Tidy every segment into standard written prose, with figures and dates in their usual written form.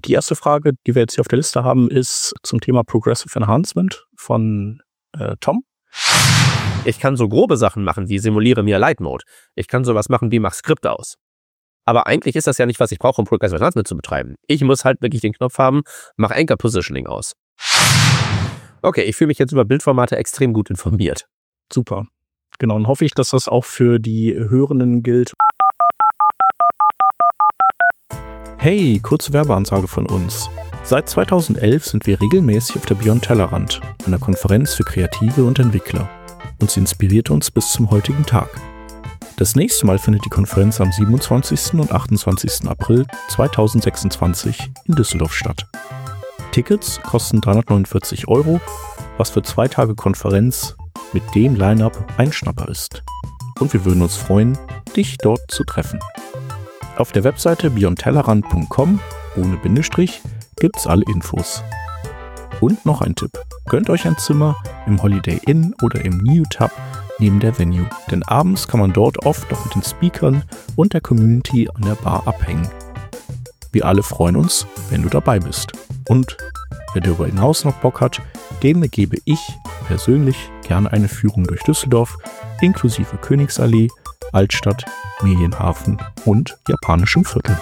Die erste Frage, die wir jetzt hier auf der Liste haben, ist zum Thema Progressive Enhancement von Tom. Ich kann so grobe Sachen machen, wie simuliere mir Light Mode. Ich kann sowas machen, wie mach Skripte aus. Aber eigentlich ist das ja nicht, was ich brauche, um Progressive Enhancement zu betreiben. Ich muss halt wirklich den Knopf haben, mach Anchor Positioning aus. Okay, ich fühle mich jetzt über Bildformate extrem gut informiert. Super. Genau, und hoffe ich, dass das auch für die Hörenden gilt. Hey, kurze Werbeansage von uns. Seit 2011 sind wir regelmäßig auf der Beyond Tellerrand, einer Konferenz für Kreative und Entwickler. Und sie inspiriert uns bis zum heutigen Tag. Das nächste Mal findet die Konferenz am 27. und 28. April 2026 in Düsseldorf statt. Tickets kosten 349 €, was für 2 Tage Konferenz mit dem Line-Up ein Schnapper ist. Und wir würden uns freuen, dich dort zu treffen. Auf der Webseite beyondtellerrand.com ohne Bindestrich gibt's alle Infos. Und noch ein Tipp. Gönnt euch ein Zimmer im Holiday Inn oder im New Tub neben der Venue, denn abends kann man dort oft noch mit den Speakern und der Community an der Bar abhängen. Wir alle freuen uns, wenn du dabei bist. Und wer darüber hinaus noch Bock hat, dem gebe ich persönlich gerne eine Führung durch Düsseldorf, inklusive Königsallee, Altstadt, Medienhafen und japanischem Viertel.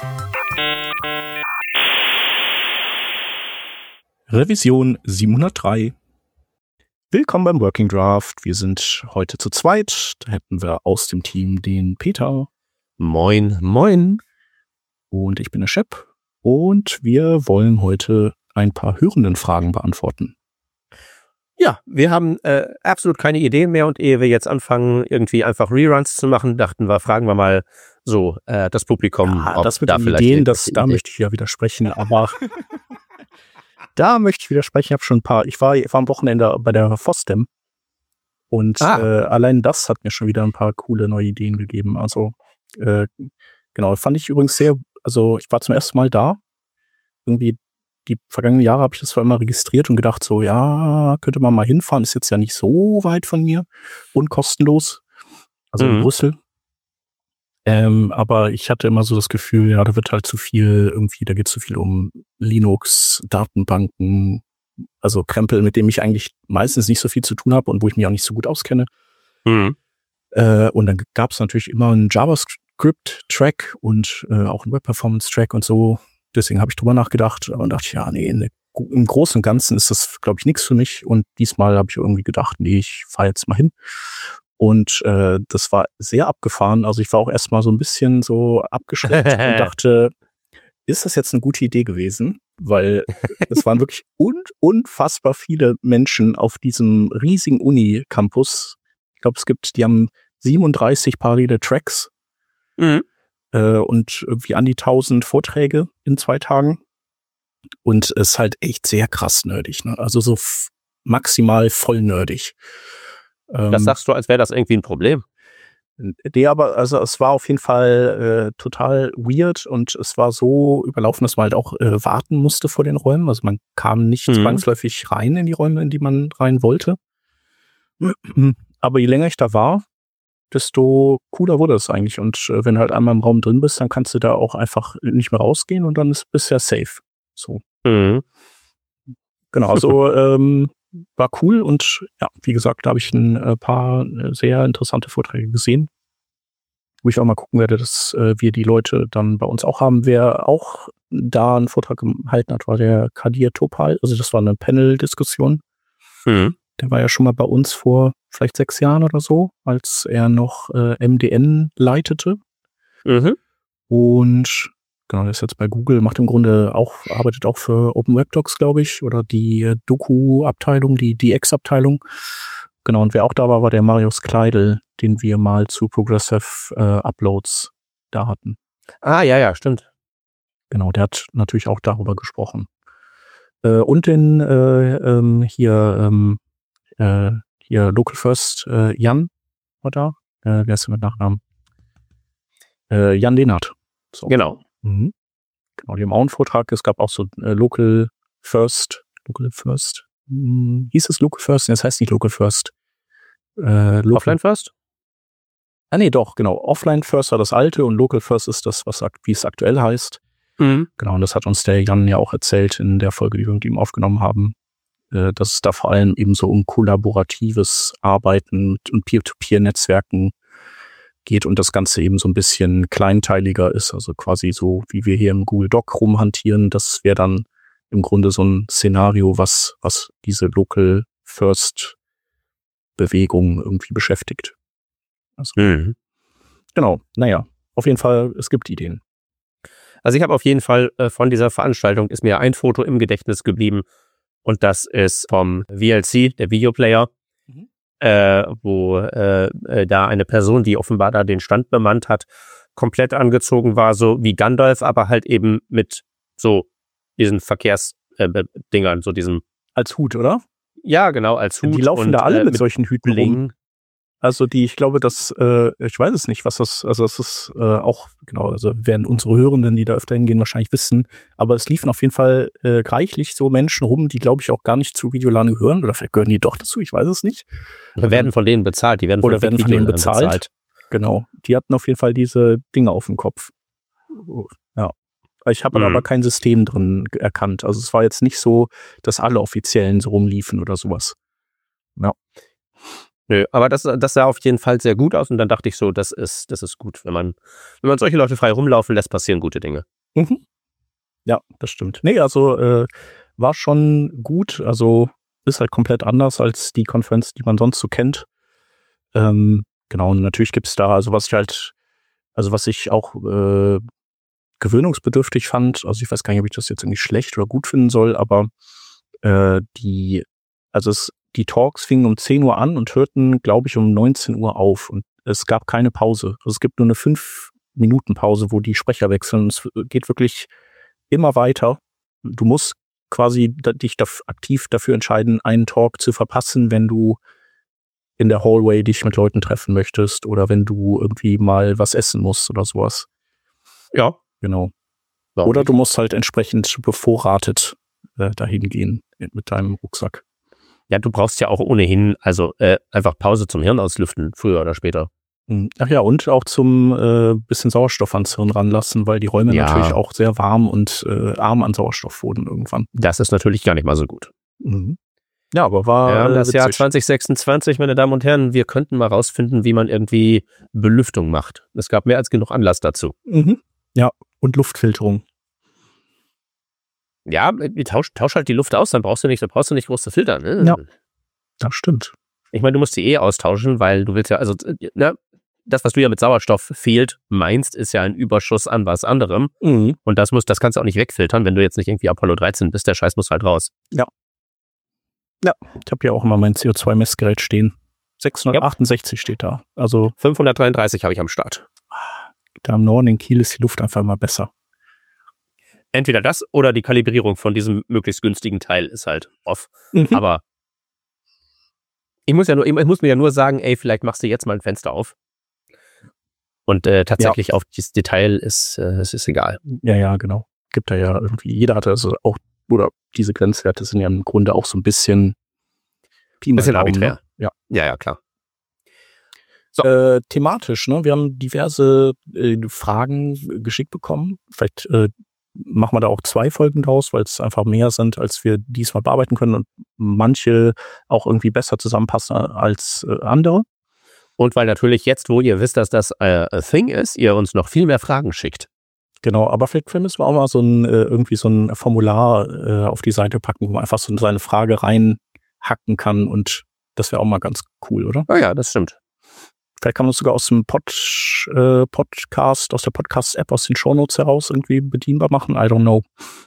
Revision 703. Willkommen beim Working Draft. Wir sind heute zu zweit. Da hätten wir aus dem Team den Peter. Moin, moin. Und ich bin der Shep. Und wir wollen heute ein paar Hörendenfragen beantworten. Ja, wir haben absolut keine Ideen mehr und ehe wir jetzt anfangen, irgendwie einfach Reruns zu machen, dachten wir, fragen wir mal so das Publikum. Ja, das mit den Ideen, da möchte ich ja widersprechen, aber da möchte ich widersprechen. Ich habe schon ein paar, ich war am Wochenende bei der FOSDEM und allein das hat mir schon wieder ein paar coole neue Ideen gegeben. Also genau, fand ich übrigens sehr, also ich war zum ersten Mal da, irgendwie die vergangenen Jahre habe ich das zwar immer registriert und gedacht so, ja, könnte man mal hinfahren, ist jetzt ja nicht so weit von mir und kostenlos, also in Brüssel. Aber ich hatte immer so das Gefühl, ja, da wird halt zu viel irgendwie, da geht es zu viel um Linux, Datenbanken, also Krempel, mit dem ich eigentlich meistens nicht so viel zu tun habe und wo ich mich auch nicht so gut auskenne. Und dann gab es natürlich immer einen JavaScript-Track und auch einen Web-Performance-Track und so. Deswegen habe ich drüber nachgedacht und dachte, ja, nee, im Großen und Ganzen ist das, glaube ich, nichts für mich. Und diesmal habe ich irgendwie gedacht, nee, ich fahre jetzt mal hin. Und das war sehr abgefahren. Also ich war auch erstmal so ein bisschen so abgeschreckt und dachte, ist das jetzt eine gute Idee gewesen? Weil es waren wirklich unfassbar viele Menschen auf diesem riesigen Uni-Campus. Ich glaube, die haben 37 parallele Tracks. Und irgendwie an die 1000 Vorträge in 2 Tagen. Und es ist halt echt sehr krass nerdig, ne? Also so maximal voll nerdig. Das sagst du, als wäre das irgendwie ein Problem. Nee, aber also es war auf jeden Fall total weird und es war so überlaufen, dass man halt auch warten musste vor den Räumen. Also man kam nicht zwangsläufig rein in die Räume, in die man rein wollte. Aber je länger ich da war, desto cooler wurde es eigentlich. Und wenn du halt einmal im Raum drin bist, dann kannst du da auch einfach nicht mehr rausgehen und dann bist du ja safe. So. Genau, also war cool und ja, wie gesagt, da habe ich ein paar sehr interessante Vorträge gesehen, wo ich auch mal gucken werde, dass wir die Leute dann bei uns auch haben. Wer auch da einen Vortrag gehalten hat, war der Kadir Topal. Also das war eine Panel-Diskussion. Der war ja schon mal bei uns vor vielleicht 6 Jahren oder so, als er noch MDN leitete. Und genau, der ist jetzt bei Google, macht im Grunde auch, arbeitet auch für Open Web Docs, glaube ich, oder die Doku-Abteilung, die DX-Abteilung. Genau, und wer auch da war, war der Marius Kleidl, den wir mal zu Progressive Uploads da hatten. Ja, stimmt. Genau, der hat natürlich auch darüber gesprochen. Und den hier Local First Jan war da. Wer ist denn mit Nachnamen? Jan Lehnert. So. Genau. Genau, die haben auch einen Vortrag. Es gab auch so Local First. Hieß es Local First? Das heißt nicht Local First. Offline First? Nee, doch, genau. Offline First war das alte und Local First ist das, wie es aktuell heißt. Genau, und das hat uns der Jan ja auch erzählt in der Folge, die wir mit ihm aufgenommen haben, dass es da vor allem eben so um kollaboratives Arbeiten und Peer-to-Peer-Netzwerken geht und das Ganze eben so ein bisschen kleinteiliger ist, also quasi so, wie wir hier im Google Doc rumhantieren, das wäre dann im Grunde so ein Szenario, was diese Local First Bewegung irgendwie beschäftigt. Also, genau, naja, auf jeden Fall, es gibt Ideen. Also ich habe auf jeden Fall von dieser Veranstaltung ist mir ein Foto im Gedächtnis geblieben und das ist vom VLC, der Videoplayer, wo da eine Person, die offenbar da den Stand bemannt hat, komplett angezogen war, so wie Gandalf, aber halt eben mit so diesen Verkehrsdingern, so diesem... Als Hut, oder? Ja, genau, als Hut. Die laufen und, da alle mit solchen Hüten rum. Bling. Also ich glaube, ich weiß es nicht, was das, also es ist auch, genau, also werden unsere Hörenden, die da öfter hingehen, wahrscheinlich wissen, aber es liefen auf jeden Fall reichlich so Menschen rum, die, glaube ich, auch gar nicht zu Videolan gehören, oder vielleicht gehören die doch dazu, ich weiß es nicht. Werden von denen bezahlt, die werden von denen bezahlt. Genau, die hatten auf jeden Fall diese Dinge auf dem Kopf. Ja. Ich habe aber kein System drin erkannt, also es war jetzt nicht so, dass alle Offiziellen so rumliefen oder sowas. Ja. Nö, aber das sah auf jeden Fall sehr gut aus und dann dachte ich so, das ist gut. Wenn man solche Leute frei rumlaufen lässt, passieren gute Dinge. Ja, das stimmt. Nee, also war schon gut, also ist halt komplett anders als die Konferenz, die man sonst so kennt. Genau, und natürlich gibt's da, also was ich auch gewöhnungsbedürftig fand, also ich weiß gar nicht, ob ich das jetzt irgendwie schlecht oder gut finden soll, aber die Talks fingen um 10 Uhr an und hörten, glaube ich, um 19 Uhr auf. Und es gab keine Pause. Also es gibt nur eine 5-Minuten-Pause, wo die Sprecher wechseln. Es geht wirklich immer weiter. Du musst quasi dich aktiv dafür entscheiden, einen Talk zu verpassen, wenn du in der Hallway dich mit Leuten treffen möchtest oder wenn du irgendwie mal was essen musst oder sowas. Ja. Genau. Oder du musst halt entsprechend bevorratet dahin gehen mit deinem Rucksack. Ja, du brauchst ja auch ohnehin, also einfach Pause zum Hirn auslüften, früher oder später. Ach ja, und auch zum bisschen Sauerstoff ans Hirn ranlassen, weil die Räume natürlich auch sehr warm und arm an Sauerstoff wurden irgendwann. Das ist natürlich gar nicht mal so gut. Ja, aber war das witzig. Jahr 2026, meine Damen und Herren, wir könnten mal rausfinden, wie man irgendwie Belüftung macht. Es gab mehr als genug Anlass dazu. Ja, und Luftfilterung. Ja, tausch halt die Luft aus, dann brauchst du nicht groß zu filtern. Ne? Ja, das stimmt. Ich meine, du musst die austauschen, weil du willst ja, also, das, was du ja mit Sauerstoff meinst, ist ja ein Überschuss an was anderem. Und das kannst du auch nicht wegfiltern, wenn du jetzt nicht irgendwie Apollo 13 bist, der Scheiß muss halt raus. Ja. Ja, ich habe ja auch immer mein CO2-Messgerät stehen. 668 steht da. Also 533 habe ich am Start. Da im Norden in Kiel ist die Luft einfach immer besser. Entweder das oder die Kalibrierung von diesem möglichst günstigen Teil ist halt off. Aber ich muss mir ja nur sagen, ey, vielleicht machst du jetzt mal ein Fenster auf. Und tatsächlich auf das Detail ist egal. Ja, genau. Gibt da ja irgendwie, jeder hatte also auch, oder diese Grenzwerte sind ja im Grunde auch so ein bisschen arbiträr. Ne? Ja, klar. So. Thematisch, ne? Wir haben diverse Fragen geschickt bekommen. Vielleicht machen wir da auch 2 Folgen draus, weil es einfach mehr sind, als wir diesmal bearbeiten können und manche auch irgendwie besser zusammenpassen als andere. Und weil natürlich jetzt, wo ihr wisst, dass das a thing ist, ihr uns noch viel mehr Fragen schickt. Genau, aber vielleicht müssen wir auch mal irgendwie so ein Formular auf die Seite packen, wo man einfach so seine Frage reinhacken kann und das wäre auch mal ganz cool, oder? Oh ja, das stimmt. Vielleicht kann man es sogar aus dem Podcast, aus der Podcast-App, aus den Shownotes heraus irgendwie bedienbar machen. I don't know.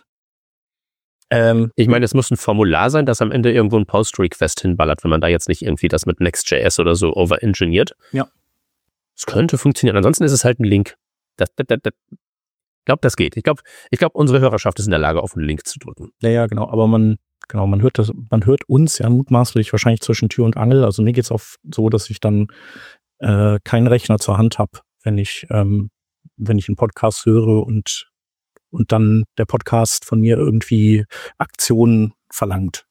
Ich meine, es muss ein Formular sein, das am Ende irgendwo ein Post-Request hinballert, wenn man da jetzt nicht irgendwie das mit Next.js oder so overengineert. Ja. Es könnte funktionieren. Ansonsten ist es halt ein Link. Ich glaube, das geht. Ich glaube, unsere Hörerschaft ist in der Lage, auf einen Link zu drücken. Ja, genau. Aber man hört uns ja mutmaßlich wahrscheinlich zwischen Tür und Angel. Also mir geht's auch so, dass ich dann keinen Rechner zur Hand habe, wenn ich einen Podcast höre und dann der Podcast von mir irgendwie Aktionen verlangt.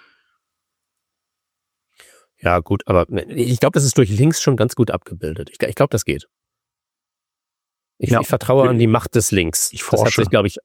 Ja, gut, aber ich glaube, das ist durch Links schon ganz gut abgebildet. Ich glaube, das geht. Ich vertraue an die Macht des Links. Das hat sich, glaube ich,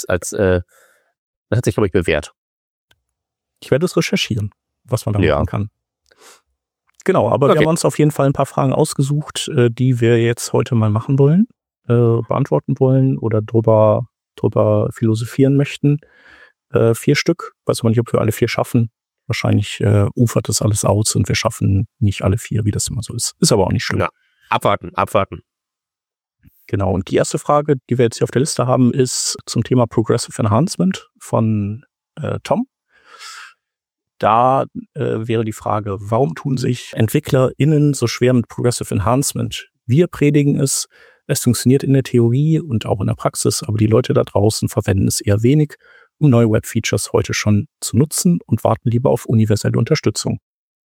bewährt. Ich werde es recherchieren, was man da machen kann. Genau, aber wir haben uns auf jeden Fall ein paar Fragen ausgesucht, die wir jetzt heute mal machen wollen, beantworten wollen oder drüber philosophieren möchten. 4 Stück, weiß man nicht, ob wir alle 4 schaffen. Wahrscheinlich ufert das alles aus und wir schaffen nicht alle 4, wie das immer so ist. Ist aber auch nicht schlimm. Ja, abwarten. Genau, und die erste Frage, die wir jetzt hier auf der Liste haben, ist zum Thema Progressive Enhancement von Tom. Da wäre die Frage, warum tun sich EntwicklerInnen so schwer mit Progressive Enhancement? Wir predigen es funktioniert in der Theorie und auch in der Praxis, aber die Leute da draußen verwenden es eher wenig, um neue Web-Features heute schon zu nutzen und warten lieber auf universelle Unterstützung.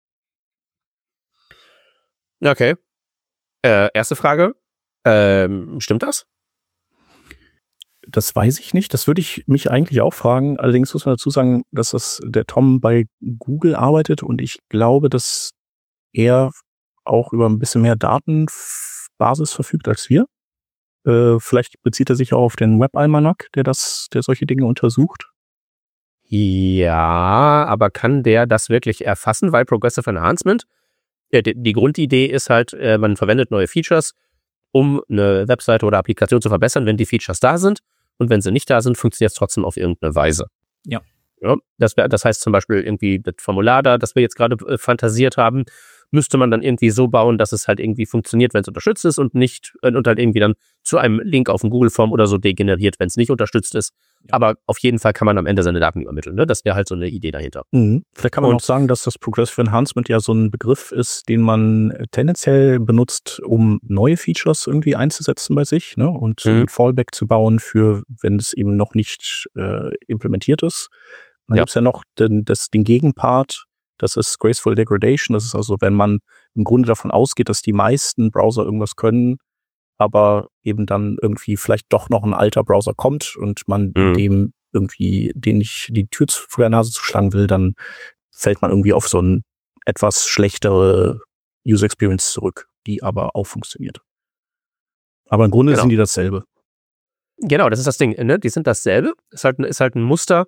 Okay. Erste Frage. Stimmt das? Das weiß ich nicht. Das würde ich mich eigentlich auch fragen. Allerdings muss man dazu sagen, dass der Tom bei Google arbeitet und ich glaube, dass er auch über ein bisschen mehr Datenbasis verfügt als wir. Vielleicht bezieht er sich auch auf den Web-Almanac, der solche Dinge untersucht. Ja, aber kann der das wirklich erfassen? Weil Progressive Enhancement, die Grundidee ist halt, man verwendet neue Features, um eine Webseite oder Applikation zu verbessern, wenn die Features da sind. Und wenn sie nicht da sind, funktioniert es trotzdem auf irgendeine Weise. Ja. Das heißt zum Beispiel irgendwie das Formular da, das wir jetzt gerade fantasiert haben, müsste man dann irgendwie so bauen, dass es halt irgendwie funktioniert, wenn es unterstützt ist und nicht und halt irgendwie dann zu einem Link auf ein Google-Form oder so degeneriert, wenn es nicht unterstützt ist. Ja. Aber auf jeden Fall kann man am Ende seine Daten übermitteln. Ne? Das wäre halt so eine Idee dahinter. Mhm. Vielleicht kann man auch sagen, dass das Progressive Enhancement ja so ein Begriff ist, den man tendenziell benutzt, um neue Features irgendwie einzusetzen bei sich, ne? Und ein Fallback zu bauen für, wenn es eben noch nicht implementiert ist. Dann gibt's ja noch den Gegenpart. Das ist Graceful Degradation. Das ist also, wenn man im Grunde davon ausgeht, dass die meisten Browser irgendwas können, aber eben dann irgendwie vielleicht doch noch ein alter Browser kommt und man dem irgendwie, den nicht die Tür vor der Nase zuschlagen will, dann fällt man irgendwie auf so ein etwas schlechtere User Experience zurück, die aber auch funktioniert. Aber im Grunde sind die dasselbe. Genau, das ist das Ding. Ne? Die sind dasselbe. Ist halt ein Muster,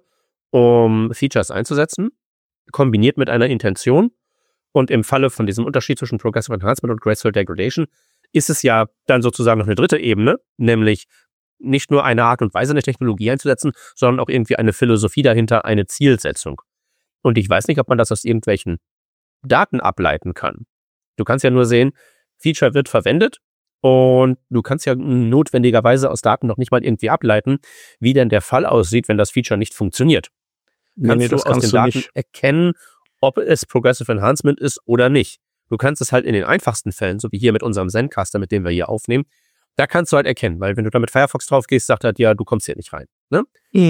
um Features einzusetzen, kombiniert mit einer Intention. Und im Falle von diesem Unterschied zwischen Progressive Enhancement und Graceful Degradation ist es ja dann sozusagen noch eine dritte Ebene, nämlich nicht nur eine Art und Weise, eine Technologie einzusetzen, sondern auch irgendwie eine Philosophie dahinter, eine Zielsetzung. Und ich weiß nicht, ob man das aus irgendwelchen Daten ableiten kann. Du kannst ja nur sehen, Feature wird verwendet und du kannst ja notwendigerweise aus Daten noch nicht mal irgendwie ableiten, wie denn der Fall aussieht, wenn das Feature nicht funktioniert. Kannst du aus den Daten erkennen, ob es Progressive Enhancement ist oder nicht. Du kannst es halt in den einfachsten Fällen, so wie hier mit unserem Zencaster, mit dem wir hier aufnehmen, da kannst du halt erkennen, weil wenn du da mit Firefox drauf gehst, sagt er, ja, du kommst hier nicht rein. Ne?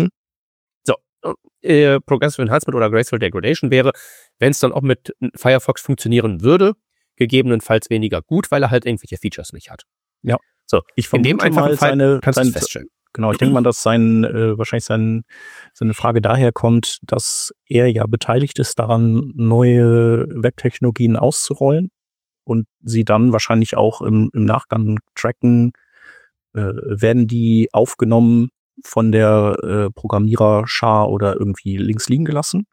So, Progressive Enhancement oder Graceful Degradation wäre, wenn es dann auch mit Firefox funktionieren würde, gegebenenfalls weniger gut, weil er halt irgendwelche Features nicht hat. Ja. So, in dem einfachen Fall kannst du es feststellen. Genau, ich denke mal, dass wahrscheinlich seine Frage daher kommt, dass er ja beteiligt ist daran, neue Webtechnologien auszurollen und sie dann wahrscheinlich auch im Nachgang tracken, werden die aufgenommen von der Programmiererschar oder irgendwie links liegen gelassen.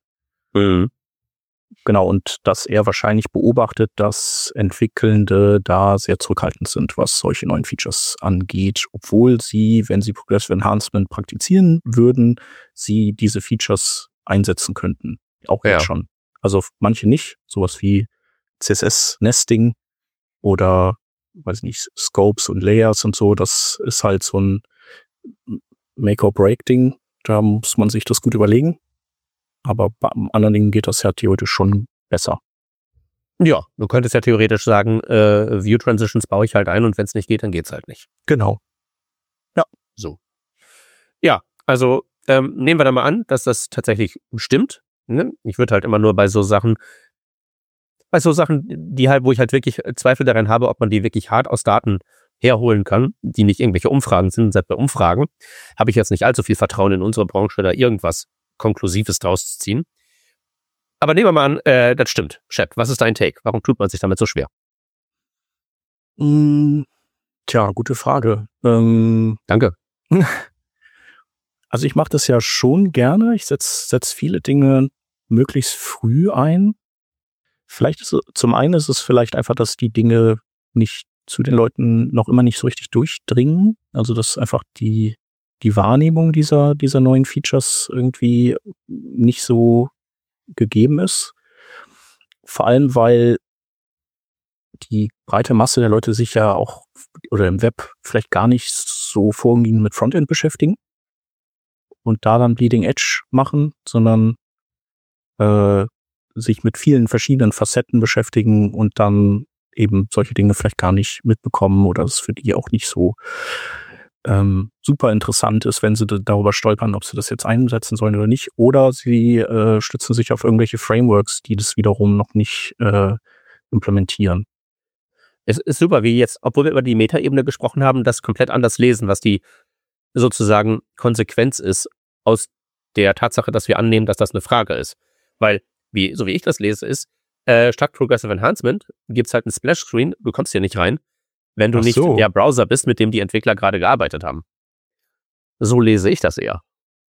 Genau, und dass er wahrscheinlich beobachtet, dass Entwickelnde da sehr zurückhaltend sind, was solche neuen Features angeht, obwohl sie, wenn sie Progressive Enhancement praktizieren würden, sie diese Features einsetzen könnten. Auch jetzt schon. Also manche nicht, sowas wie CSS-Nesting oder, weiß nicht, Scopes und Layers und so, das ist halt so ein Make-or-Break-Ding, da muss man sich das gut überlegen. Aber bei anderen Dingen geht das ja theoretisch schon besser. Ja, du könntest ja theoretisch sagen, View Transitions baue ich halt ein und wenn es nicht geht, dann geht's halt nicht. Genau. Ja. So. Ja, also nehmen wir da mal an, dass das tatsächlich stimmt. Ne? Ich würde halt immer nur bei so Sachen, die halt, wo ich halt wirklich Zweifel daran habe, ob man die wirklich hart aus Daten herholen kann, die nicht irgendwelche Umfragen sind. Selbst bei Umfragen habe ich jetzt nicht allzu viel Vertrauen in unsere Branche, da irgendwas Konklusives draus zu ziehen. Aber nehmen wir mal an, das stimmt. Shep, was ist dein Take? Warum tut man sich damit so schwer? Tja, gute Frage. Danke. Also ich mache das ja schon gerne. Ich setz viele Dinge möglichst früh ein. Zum einen ist es vielleicht einfach, dass die Dinge nicht zu den Leuten noch immer nicht so richtig durchdringen. Also dass einfach die Wahrnehmung dieser neuen Features irgendwie nicht so gegeben ist. Vor allem, weil die breite Masse der Leute sich ja auch oder im Web vielleicht gar nicht so vorwiegend mit Frontend beschäftigen und da dann Bleeding Edge machen, sondern sich mit vielen verschiedenen Facetten beschäftigen und dann eben solche Dinge vielleicht gar nicht mitbekommen oder es für die auch nicht so super interessant ist, wenn sie darüber stolpern, ob sie das jetzt einsetzen sollen oder nicht. Oder sie stützen sich auf irgendwelche Frameworks, die das wiederum noch nicht implementieren. Es ist super, wie jetzt, obwohl wir über die Metaebene gesprochen haben, das komplett anders lesen, was die sozusagen Konsequenz ist aus der Tatsache, dass wir annehmen, dass das eine Frage ist. Weil, so wie ich das lese, ist, statt Progressive Enhancement gibt's halt einen Splash-Screen, du kommst hier nicht rein, wenn du nicht der Browser bist, mit dem die Entwickler gerade gearbeitet haben. So lese ich das eher.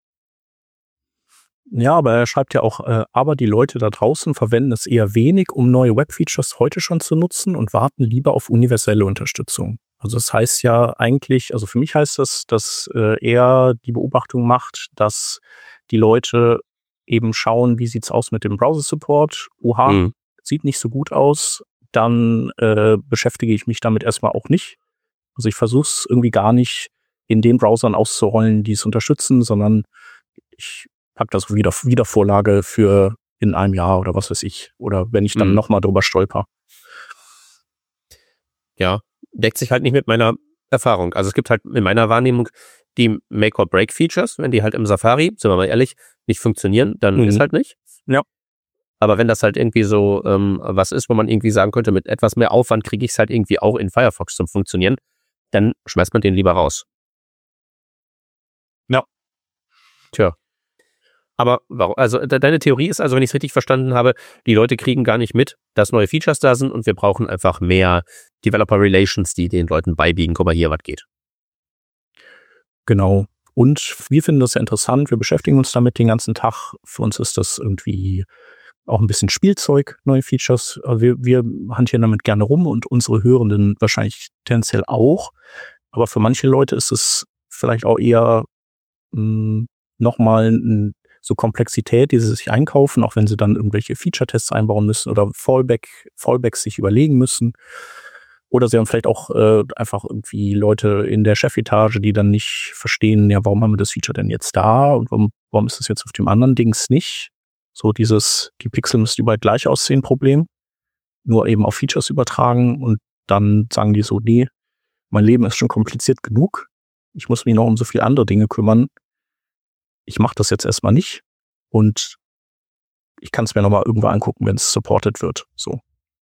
Ja, aber er schreibt ja auch, aber die Leute da draußen verwenden es eher wenig, um neue Web-Features heute schon zu nutzen und warten lieber auf universelle Unterstützung. Also das heißt ja eigentlich, also für mich heißt das, dass er die Beobachtung macht, dass die Leute eben schauen, wie sieht's aus mit dem Browser-Support. Oha, sieht nicht so gut aus. Dann beschäftige ich mich damit erstmal auch nicht. Also ich versuche es irgendwie gar nicht in den Browsern auszurollen, die es unterstützen, sondern ich pack das wieder Vorlage für in einem Jahr oder was weiß ich. Oder wenn ich dann nochmal drüber stolper. Ja, deckt sich halt nicht mit meiner Erfahrung. Also es gibt halt in meiner Wahrnehmung die Make-or-Break-Features, wenn die halt im Safari, sind wir mal ehrlich, nicht funktionieren, dann ist halt nicht. Ja. Aber wenn das halt irgendwie so was ist, wo man irgendwie sagen könnte, mit etwas mehr Aufwand kriege ich es halt irgendwie auch in Firefox zum Funktionieren, dann schmeißt man den lieber raus. Ja. Tja. Aber warum? Also deine Theorie ist also, wenn ich es richtig verstanden habe, die Leute kriegen gar nicht mit, dass neue Features da sind und wir brauchen einfach mehr Developer Relations, die den Leuten beibiegen, guck mal hier, was geht. Genau. Und wir finden das ja interessant. Wir beschäftigen uns damit den ganzen Tag. Für uns ist das irgendwie auch ein bisschen Spielzeug, neue Features. Wir hantieren damit gerne rum und unsere Hörenden wahrscheinlich tendenziell auch. Aber für manche Leute ist es vielleicht auch eher nochmal so Komplexität, die sie sich einkaufen, auch wenn sie dann irgendwelche Feature-Tests einbauen müssen oder Fallbacks sich überlegen müssen. Oder sie haben vielleicht auch einfach irgendwie Leute in der Chefetage, die dann nicht verstehen, ja, warum haben wir das Feature denn jetzt da und warum ist das jetzt auf dem anderen Dings nicht? So die Pixel müssen überall gleich aussehen Problem, nur eben auf Features übertragen und dann sagen die so, nee, mein Leben ist schon kompliziert genug, ich muss mich noch um so viele andere Dinge kümmern, ich mache das jetzt erstmal nicht und ich kann es mir nochmal irgendwo angucken, wenn es supported wird. So.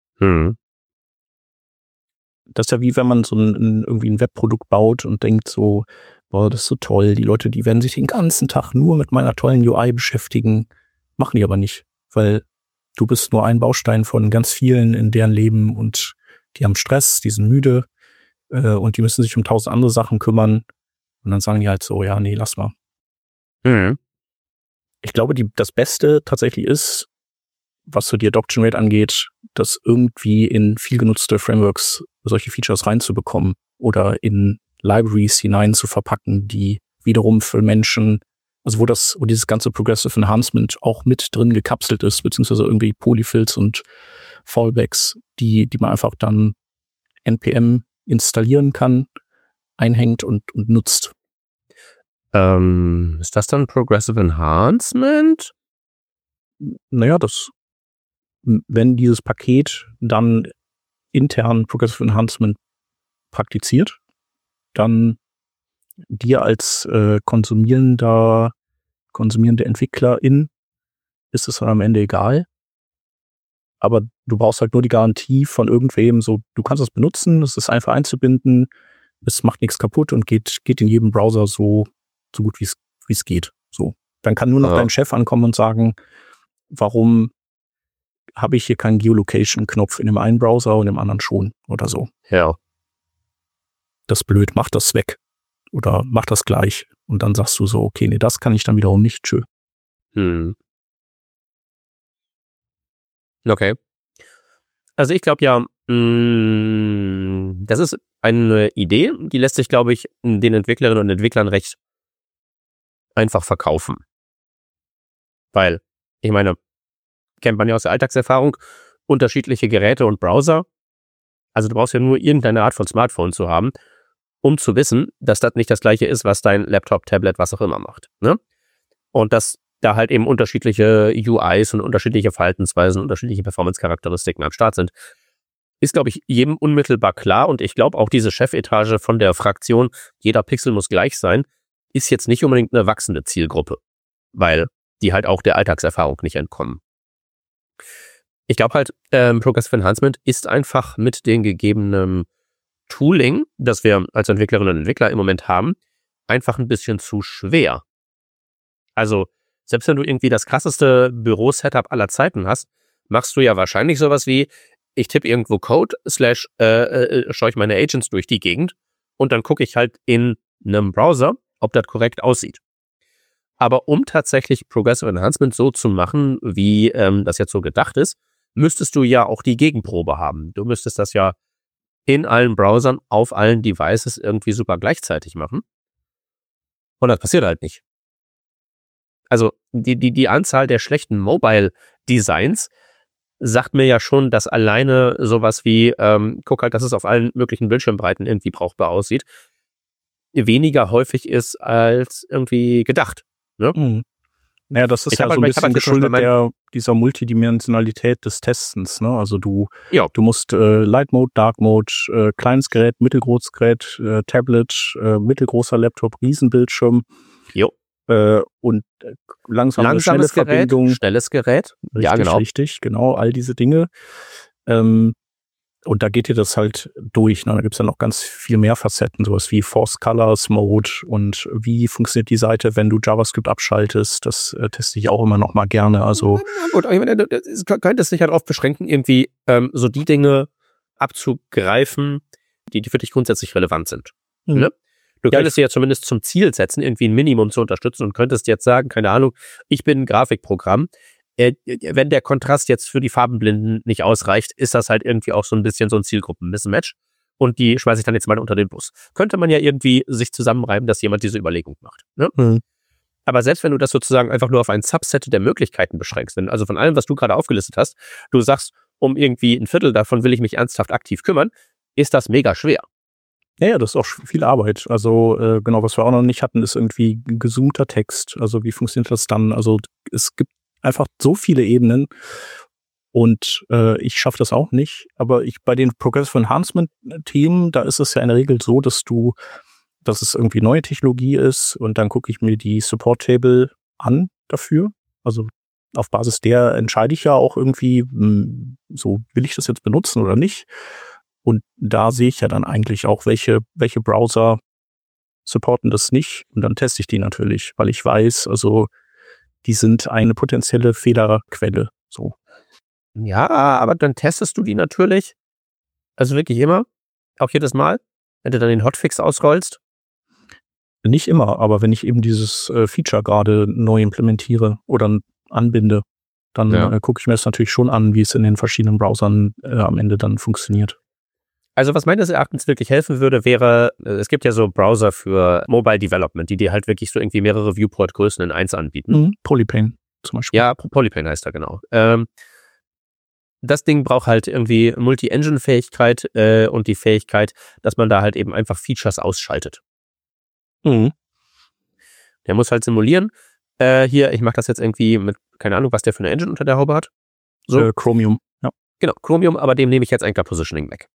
Das ist ja wie wenn man so irgendwie ein Webprodukt baut und denkt so, boah, das ist so toll, die Leute, die werden sich den ganzen Tag nur mit meiner tollen UI beschäftigen, machen die aber nicht, weil du bist nur ein Baustein von ganz vielen in deren Leben und die haben Stress, die sind müde und die müssen sich um 1000 andere Sachen kümmern und dann sagen die halt so, ja, nee, lass mal. Ich glaube, das Beste tatsächlich ist, was so die Adoption Rate angeht, das irgendwie in viel genutzte Frameworks solche Features reinzubekommen oder in Libraries hinein zu verpacken, die wiederum für Menschen, also wo dieses ganze Progressive Enhancement auch mit drin gekapselt ist, beziehungsweise irgendwie Polyfills und Fallbacks, die man einfach dann NPM installieren kann, einhängt und nutzt. Ist das dann Progressive Enhancement? Naja, wenn dieses Paket dann intern Progressive Enhancement praktiziert, dann dir als konsumierende Entwicklerin ist es dann am Ende egal. Aber du brauchst halt nur die Garantie von irgendwem, so, du kannst es benutzen, es ist einfach einzubinden, es macht nichts kaputt und geht in jedem Browser so gut wie es geht. So. Dann kann nur noch dein Chef ankommen und sagen, warum habe ich hier keinen Geolocation-Knopf in dem einen Browser und im anderen schon oder so. Ja. das ist blöd, mach das weg. Oder mach das gleich. Und dann sagst du so, okay, nee, das kann ich dann wiederum nicht, tschö. Okay. Also ich glaube ja, das ist eine Idee, die lässt sich, glaube ich, den Entwicklerinnen und Entwicklern recht einfach verkaufen. Weil, ich meine, kennt man ja aus der Alltagserfahrung, unterschiedliche Geräte und Browser. Also du brauchst ja nur irgendeine Art von Smartphone zu haben, um zu wissen, dass das nicht das gleiche ist, was dein Laptop, Tablet, was auch immer macht. Ne? Und dass da halt eben unterschiedliche UIs und unterschiedliche Verhaltensweisen, unterschiedliche Performance-Charakteristiken am Start sind, ist, glaube ich, jedem unmittelbar klar. Und ich glaube auch diese Chefetage von der Fraktion, jeder Pixel muss gleich sein, ist jetzt nicht unbedingt eine wachsende Zielgruppe, weil die halt auch der Alltagserfahrung nicht entkommen. Ich glaube halt, Progressive Enhancement ist einfach mit dem gegebenen Tooling, das wir als Entwicklerinnen und Entwickler im Moment haben, einfach ein bisschen zu schwer. Also, selbst wenn du irgendwie das krasseste Büro-Setup aller Zeiten hast, machst du ja wahrscheinlich sowas wie, ich tippe irgendwo Code, schaue ich meine Agents durch die Gegend und dann gucke ich halt in einem Browser, ob das korrekt aussieht. Aber um tatsächlich Progressive Enhancement so zu machen, wie das jetzt so gedacht ist, müsstest du ja auch die Gegenprobe haben. Du müsstest das ja in allen Browsern, auf allen Devices irgendwie super gleichzeitig machen. Und das passiert halt nicht. Also die Anzahl der schlechten Mobile-Designs sagt mir ja schon, dass alleine sowas wie, guck halt, dass es auf allen möglichen Bildschirmbreiten irgendwie brauchbar aussieht, weniger häufig ist als irgendwie gedacht. Ne? Mhm. Naja, das ist ja so ein bisschen geschuldet dieser Multidimensionalität des Testens. Ne? Also du musst Light Mode, Dark Mode, kleines Gerät, mittelgroßes Gerät, Tablet, mittelgroßer Laptop, Riesenbildschirm. Und langsame, schnelle Verbindung. Schnelles Gerät. Richtig, ja, genau. Richtig, genau, all diese Dinge. Und da geht dir das halt durch. Ne? Da gibt's ja noch ganz viel mehr Facetten, sowas wie Force Colors Mode und wie funktioniert die Seite, wenn du JavaScript abschaltest. Das teste ich auch immer noch mal gerne. Also gut, ich meine, du könntest dich halt darauf beschränken, irgendwie so die Dinge abzugreifen, die für dich grundsätzlich relevant sind. Ne? Du könntest dir ja zumindest zum Ziel setzen, irgendwie ein Minimum zu unterstützen und könntest jetzt sagen, keine Ahnung, ich bin ein Grafikprogramm. Wenn der Kontrast jetzt für die Farbenblinden nicht ausreicht, ist das halt irgendwie auch so ein bisschen so ein Zielgruppen-Mismatch. Und die schmeiße ich dann jetzt mal unter den Bus. Könnte man ja irgendwie sich zusammenreiben, dass jemand diese Überlegung macht. Ne? Aber selbst wenn du das sozusagen einfach nur auf ein Subset der Möglichkeiten beschränkst, also von allem, was du gerade aufgelistet hast, du sagst, um irgendwie ein Viertel davon will ich mich ernsthaft aktiv kümmern, ist das mega schwer. Ja, das ist auch viel Arbeit. Also genau, was wir auch noch nicht hatten, ist irgendwie gezoomter Text. Also wie funktioniert das dann? Also es gibt einfach so viele Ebenen und ich schaffe das auch nicht. Aber bei den Progressive Enhancement-Themen, da ist es ja in der Regel so, dass es irgendwie neue Technologie ist und dann gucke ich mir die Support-Table an dafür. Also auf Basis der entscheide ich ja auch irgendwie, so will ich das jetzt benutzen oder nicht. Und da sehe ich ja dann eigentlich auch, welche Browser supporten das nicht. Und dann teste ich die natürlich, weil ich weiß, also die sind eine potenzielle Fehlerquelle. So. Ja, aber dann testest du die natürlich. Also wirklich immer. Auch jedes Mal. Wenn du dann den Hotfix ausrollst. Nicht immer, aber wenn ich eben dieses Feature gerade neu implementiere oder anbinde, dann gucke ich mir das natürlich schon an, wie es in den verschiedenen Browsern am Ende dann funktioniert. Also was meines Erachtens wirklich helfen würde, wäre, es gibt ja so Browser für Mobile Development, die dir halt wirklich so irgendwie mehrere Viewport-Größen in eins anbieten. Polypane zum Beispiel. Ja, Polypane heißt er, genau. Das Ding braucht halt irgendwie Multi-Engine-Fähigkeit und die Fähigkeit, dass man da halt eben einfach Features ausschaltet. Der muss halt simulieren. Hier, ich mache das jetzt irgendwie mit, keine Ahnung, was der für eine Engine unter der Haube hat. So. Chromium, ja. Genau, Chromium, aber dem nehme ich jetzt Anchor Positioning weg.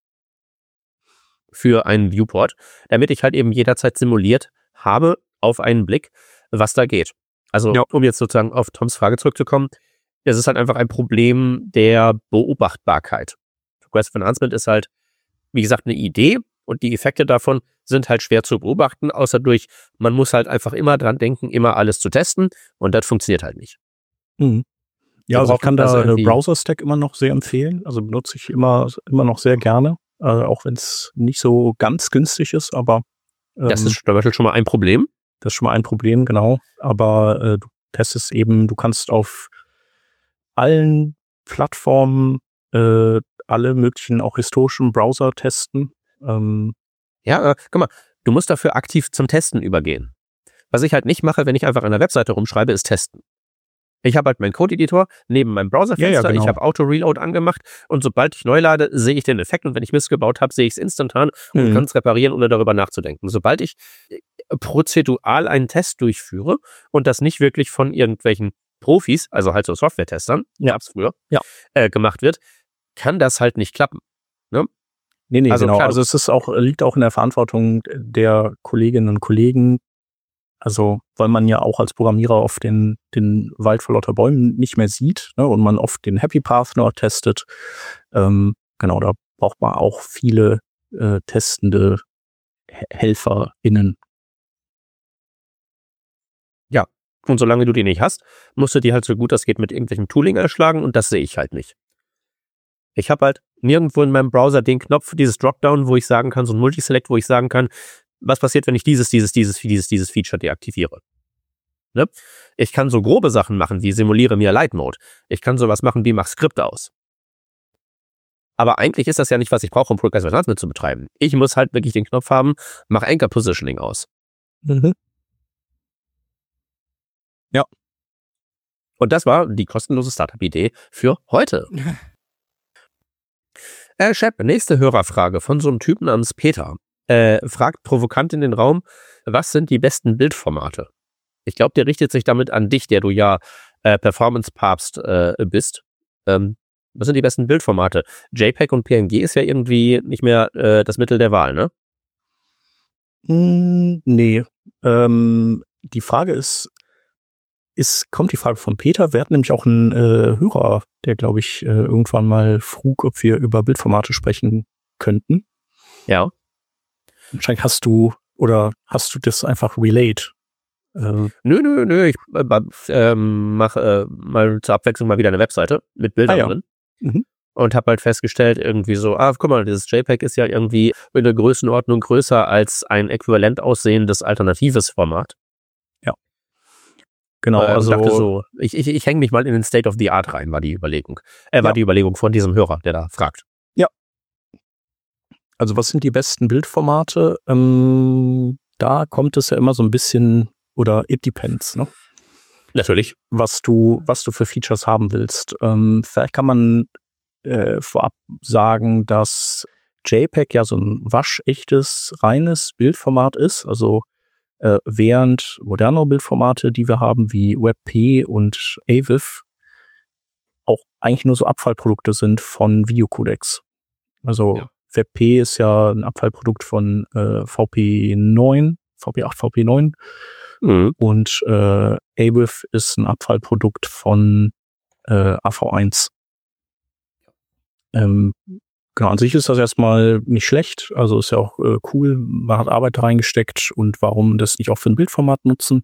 Für einen Viewport, damit ich halt eben jederzeit simuliert habe, auf einen Blick, was da geht. Also, um jetzt sozusagen auf Toms Frage zurückzukommen, es ist halt einfach ein Problem der Beobachtbarkeit. Progressive Enhancement ist halt, wie gesagt, eine Idee und die Effekte davon sind halt schwer zu beobachten, außer man muss halt einfach immer dran denken, immer alles zu testen und das funktioniert halt nicht. Ja, also ich kann da Browser Stack immer noch sehr empfehlen, also benutze ich immer noch sehr gerne. auch wenn es nicht so ganz günstig ist, aber Das ist zum Beispiel schon mal ein Problem. das ist schon mal ein Problem, genau. Aber du testest eben, du kannst auf allen Plattformen alle möglichen, auch historischen Browser testen. Ja, guck mal, du musst dafür aktiv zum Testen übergehen. Was ich halt nicht mache, wenn ich einfach an der Webseite rumschreibe, ist testen. Ich habe halt meinen Code-Editor neben meinem Browserfenster, genau. Ich habe Auto-Reload angemacht und sobald ich neu lade, sehe ich den Effekt und wenn ich Mist gebaut habe, sehe ich es instantan und kann es reparieren, ohne darüber nachzudenken. Sobald ich prozedural einen Test durchführe und das nicht wirklich von irgendwelchen Profis, also halt so Software-Testern, gab's früher, gemacht wird, kann das halt nicht klappen. Ne? Nee, Also genau. klar, Also es ist liegt auch in der Verantwortung der Kolleginnen und Kollegen. Also, weil man ja auch als Programmierer oft den Wald vor lauter Bäumen nicht mehr sieht, ne, und man oft den Happy Path nur testet. Genau, da braucht man auch viele testende HelferInnen. Ja, und solange du die nicht hast, musst du die halt so gut das geht mit irgendwelchem Tooling erschlagen und das sehe ich halt nicht. Ich habe halt nirgendwo in meinem Browser den Knopf, dieses Dropdown, wo ich sagen kann, so ein Multiselect, wo ich sagen kann, was passiert, wenn ich dieses Feature deaktiviere. Ne? Ich kann so grobe Sachen machen, wie simuliere mir Light Mode. Ich kann sowas machen, wie mach Skript aus. Aber eigentlich ist das ja nicht, was ich brauche, um Progressive Enhancement zu betreiben. Ich muss halt wirklich den Knopf haben, mach Anchor Positioning aus. Ja. Und das war die kostenlose Startup-Idee für heute. Shep, nächste Hörerfrage von so einem Typen namens Peter. Fragt provokant in den Raum, was sind die besten Bildformate? Ich glaube, der richtet sich damit an dich, der du ja Performance-Papst bist. Was sind die besten Bildformate? JPEG und PNG ist ja irgendwie nicht mehr das Mittel der Wahl, ne? Nee. Die Frage kommt die Frage von Peter. Wir hatten nämlich auch einen Hörer, der, glaube ich, irgendwann mal frug, ob wir über Bildformate sprechen könnten. Ja. Wahrscheinlich hast du das einfach relayed? Nö. Ich mache mal zur Abwechslung mal wieder eine Webseite mit Bildern drin. Und habe halt festgestellt, irgendwie so, guck mal, dieses JPEG ist ja irgendwie in der Größenordnung größer als ein äquivalent aussehendes alternatives Format. Ja. Genau, also dachte so, ich hänge mich mal in den State of the Art rein, war die Überlegung. War die Überlegung von diesem Hörer, der da fragt. Ja. Also was sind die besten Bildformate? Da kommt es ja immer so ein bisschen, oder it depends, ne? Natürlich. Was du für Features haben willst. Vielleicht kann man vorab sagen, dass JPEG ja so ein waschechtes, reines Bildformat ist. Also während moderne Bildformate, die wir haben, wie WebP und AVIF, auch eigentlich nur so Abfallprodukte sind von Videocodecs. Also WebP ist ja ein Abfallprodukt von VP8, VP9. Und AVIF ist ein Abfallprodukt von AV1. Genau, an sich ist das erstmal nicht schlecht. Also ist ja auch cool, man hat Arbeit da reingesteckt und warum das nicht auch für ein Bildformat nutzen.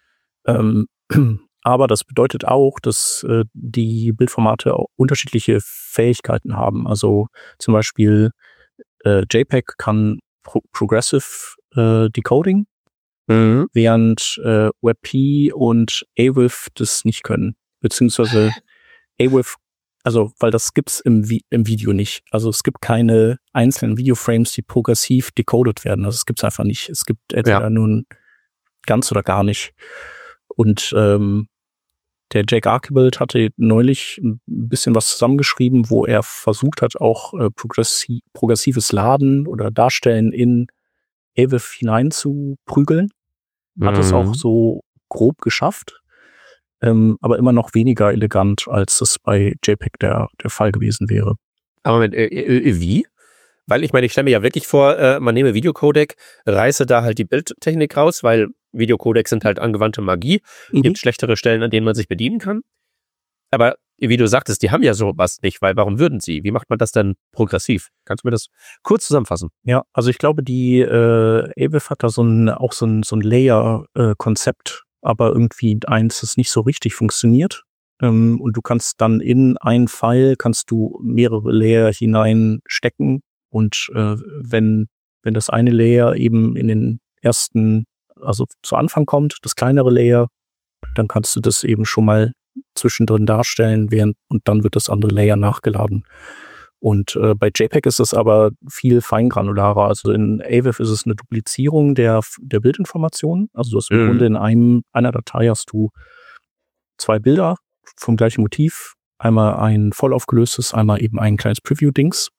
Aber das bedeutet auch, dass die Bildformate auch unterschiedliche Fähigkeiten haben. Also zum Beispiel JPEG kann Progressive Decoding, während WebP und AVIF das nicht können. Beziehungsweise AVIF, also weil das gibt's im Video nicht. Also es gibt keine einzelnen Videoframes, die progressiv decoded werden. Also es gibt's einfach nicht. Es gibt entweder nun ganz oder gar nicht. Und der Jake Archibald hatte neulich ein bisschen was zusammengeschrieben, wo er versucht hat, auch progressives Laden oder Darstellen in AVIF hinein zu prügeln. Hat es auch so grob geschafft, aber immer noch weniger elegant, als das bei JPEG der Fall gewesen wäre. Aber wie? Weil ich meine, ich stelle mir ja wirklich vor, man nehme Videocodec, reiße da halt die Bildtechnik raus, weil Videocodecs sind halt angewandte Magie. Gibt schlechtere Stellen, an denen man sich bedienen kann. Aber wie du sagtest, die haben ja sowas nicht, weil warum würden sie? Wie macht man das denn progressiv? Kannst du mir das kurz zusammenfassen? Ja, also ich glaube, die AVIF hat da so ein Layer-Konzept, aber irgendwie eins, das nicht so richtig funktioniert. Und du kannst dann in einen File kannst du mehrere Layer hineinstecken Und wenn das eine Layer eben in den ersten, also zu Anfang kommt, das kleinere Layer, dann kannst du das eben schon mal zwischendrin darstellen, und dann wird das andere Layer nachgeladen. Und bei JPEG ist es aber viel feingranularer. Also in AVIF ist es eine Duplizierung der Bildinformationen. Also du hast im Grunde in einer Datei hast du 2 Bilder vom gleichen Motiv. Einmal ein voll aufgelöstes, einmal eben ein kleines Preview-Dings.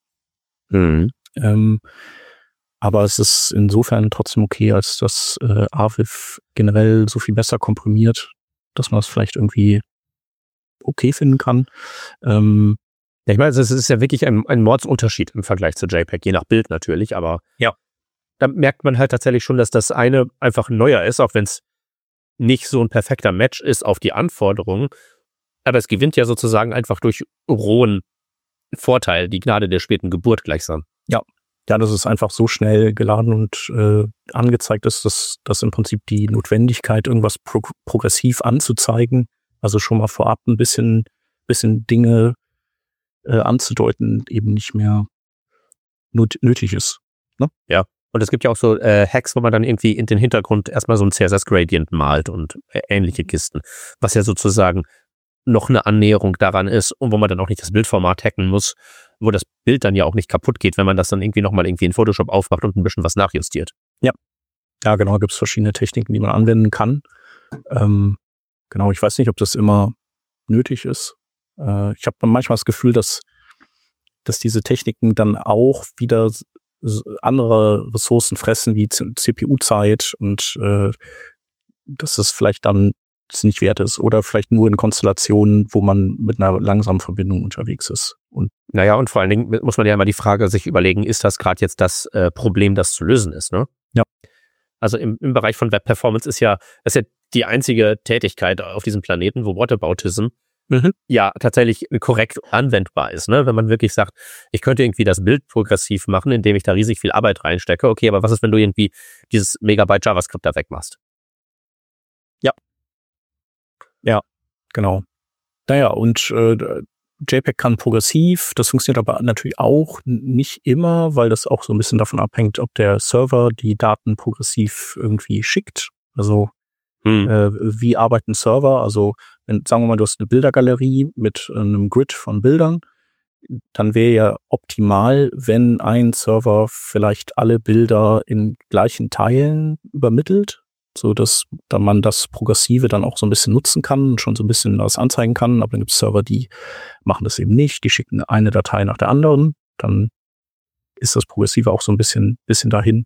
Aber es ist insofern trotzdem okay, als dass AVIF generell so viel besser komprimiert, dass man es vielleicht irgendwie okay finden kann. Ja, ich meine, es ist ja wirklich ein Mordsunterschied im Vergleich zu JPEG, je nach Bild natürlich, aber ja, da merkt man halt tatsächlich schon, dass das eine einfach neuer ist, auch wenn es nicht so ein perfekter Match ist auf die Anforderungen, aber es gewinnt ja sozusagen einfach durch rohen Vorteil, die Gnade der späten Geburt gleichsam. Ja, das ist einfach so schnell geladen und angezeigt ist, dass im Prinzip die Notwendigkeit, irgendwas progressiv anzuzeigen, also schon mal vorab ein bisschen Dinge anzudeuten, eben nicht mehr nötig ist. Ne? Ja, und es gibt ja auch so Hacks, wo man dann irgendwie in den Hintergrund erstmal so ein CSS-Gradient malt und ähnliche Kisten, was ja sozusagen noch eine Annäherung daran ist und wo man dann auch nicht das Bildformat hacken muss, wo das Bild dann ja auch nicht kaputt geht, wenn man das dann irgendwie nochmal irgendwie in Photoshop aufmacht und ein bisschen was nachjustiert. Ja, genau, gibt es verschiedene Techniken, die man anwenden kann. Genau, ich weiß nicht, ob das immer nötig ist. Ich habe manchmal das Gefühl, dass diese Techniken dann auch wieder andere Ressourcen fressen, wie CPU-Zeit und dass es vielleicht dann das nicht wert ist oder vielleicht nur in Konstellationen, wo man mit einer langsamen Verbindung unterwegs ist. Und vor allen Dingen muss man ja immer die Frage sich überlegen, ist das gerade jetzt das Problem, das zu lösen ist, ne? Ja. Also im Bereich von Web-Performance ist ja die einzige Tätigkeit auf diesem Planeten, wo Whataboutism ja tatsächlich korrekt anwendbar ist, ne? Wenn man wirklich sagt, ich könnte irgendwie das Bild progressiv machen, indem ich da riesig viel Arbeit reinstecke. Okay, aber was ist, wenn du irgendwie dieses Megabyte JavaScript da wegmachst? Ja, genau. Naja, und JPEG kann progressiv, das funktioniert aber natürlich auch nicht immer, weil das auch so ein bisschen davon abhängt, ob der Server die Daten progressiv irgendwie schickt. Also wie arbeiten Server? Also sagen wir mal, du hast eine Bildergalerie mit einem Grid von Bildern, dann wäre ja optimal, wenn ein Server vielleicht alle Bilder in gleichen Teilen übermittelt, so dass dann man das Progressive dann auch so ein bisschen nutzen kann und schon so ein bisschen was anzeigen kann. Aber dann gibt es Server, die machen das eben nicht. Die schicken eine Datei nach der anderen. Dann ist das Progressive auch so ein bisschen dahin.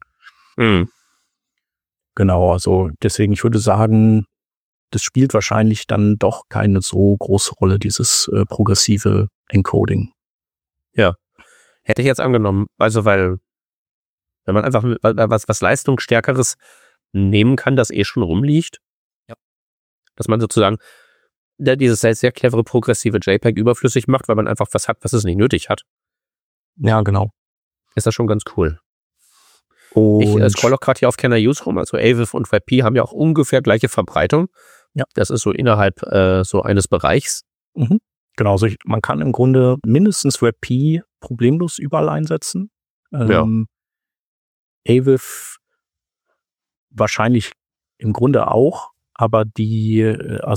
Genau, also deswegen, ich würde sagen, das spielt wahrscheinlich dann doch keine so große Rolle, dieses progressive Encoding. Ja, hätte ich jetzt angenommen. Also weil, wenn man einfach was Leistungsstärkeres nehmen kann, das schon rumliegt. Ja. Dass man sozusagen dieses sehr clevere progressive JPEG überflüssig macht, weil man einfach was hat, was es nicht nötig hat. Ja, genau. Ist das schon ganz cool. Und ich scroll auch gerade hier auf Can I Use rum, also AVIF und WebP haben ja auch ungefähr gleiche Verbreitung. Ja. Das ist so innerhalb so eines Bereichs. Genau, also man kann im Grunde mindestens WebP problemlos überall einsetzen. AVIF wahrscheinlich im Grunde auch, aber die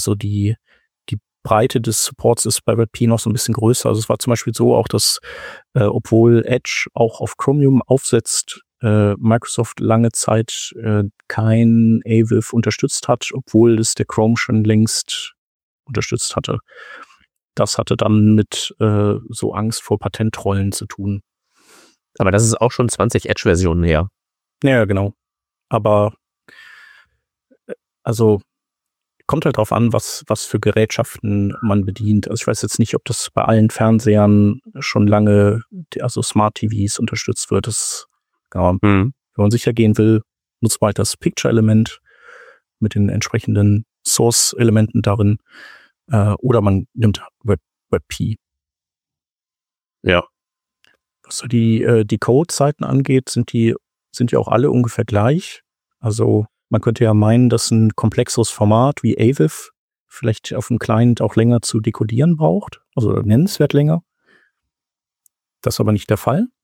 Breite des Supports ist bei WebP noch so ein bisschen größer. Also es war zum Beispiel so auch, dass obwohl Edge auch auf Chromium aufsetzt, Microsoft lange Zeit kein AVIF unterstützt hat, obwohl es der Chrome schon längst unterstützt hatte. Das hatte dann mit so Angst vor Patentrollen zu tun. Aber das ist auch schon 20 Edge-Versionen her. Ja, genau. Aber also kommt halt drauf an, was für Gerätschaften man bedient. Also ich weiß jetzt nicht, ob das bei allen Fernsehern schon lange, also Smart TVs unterstützt wird. Genau. Wenn man sicher gehen will, nutzt man halt das Picture-Element mit den entsprechenden Source-Elementen darin. Oder man nimmt WebP. Ja. Was so die Code-Seiten angeht, sind die auch alle ungefähr gleich. Also man könnte ja meinen, dass ein komplexeres Format wie AVIF vielleicht auf dem Client auch länger zu dekodieren braucht, also nennenswert länger. Das ist aber nicht der Fall.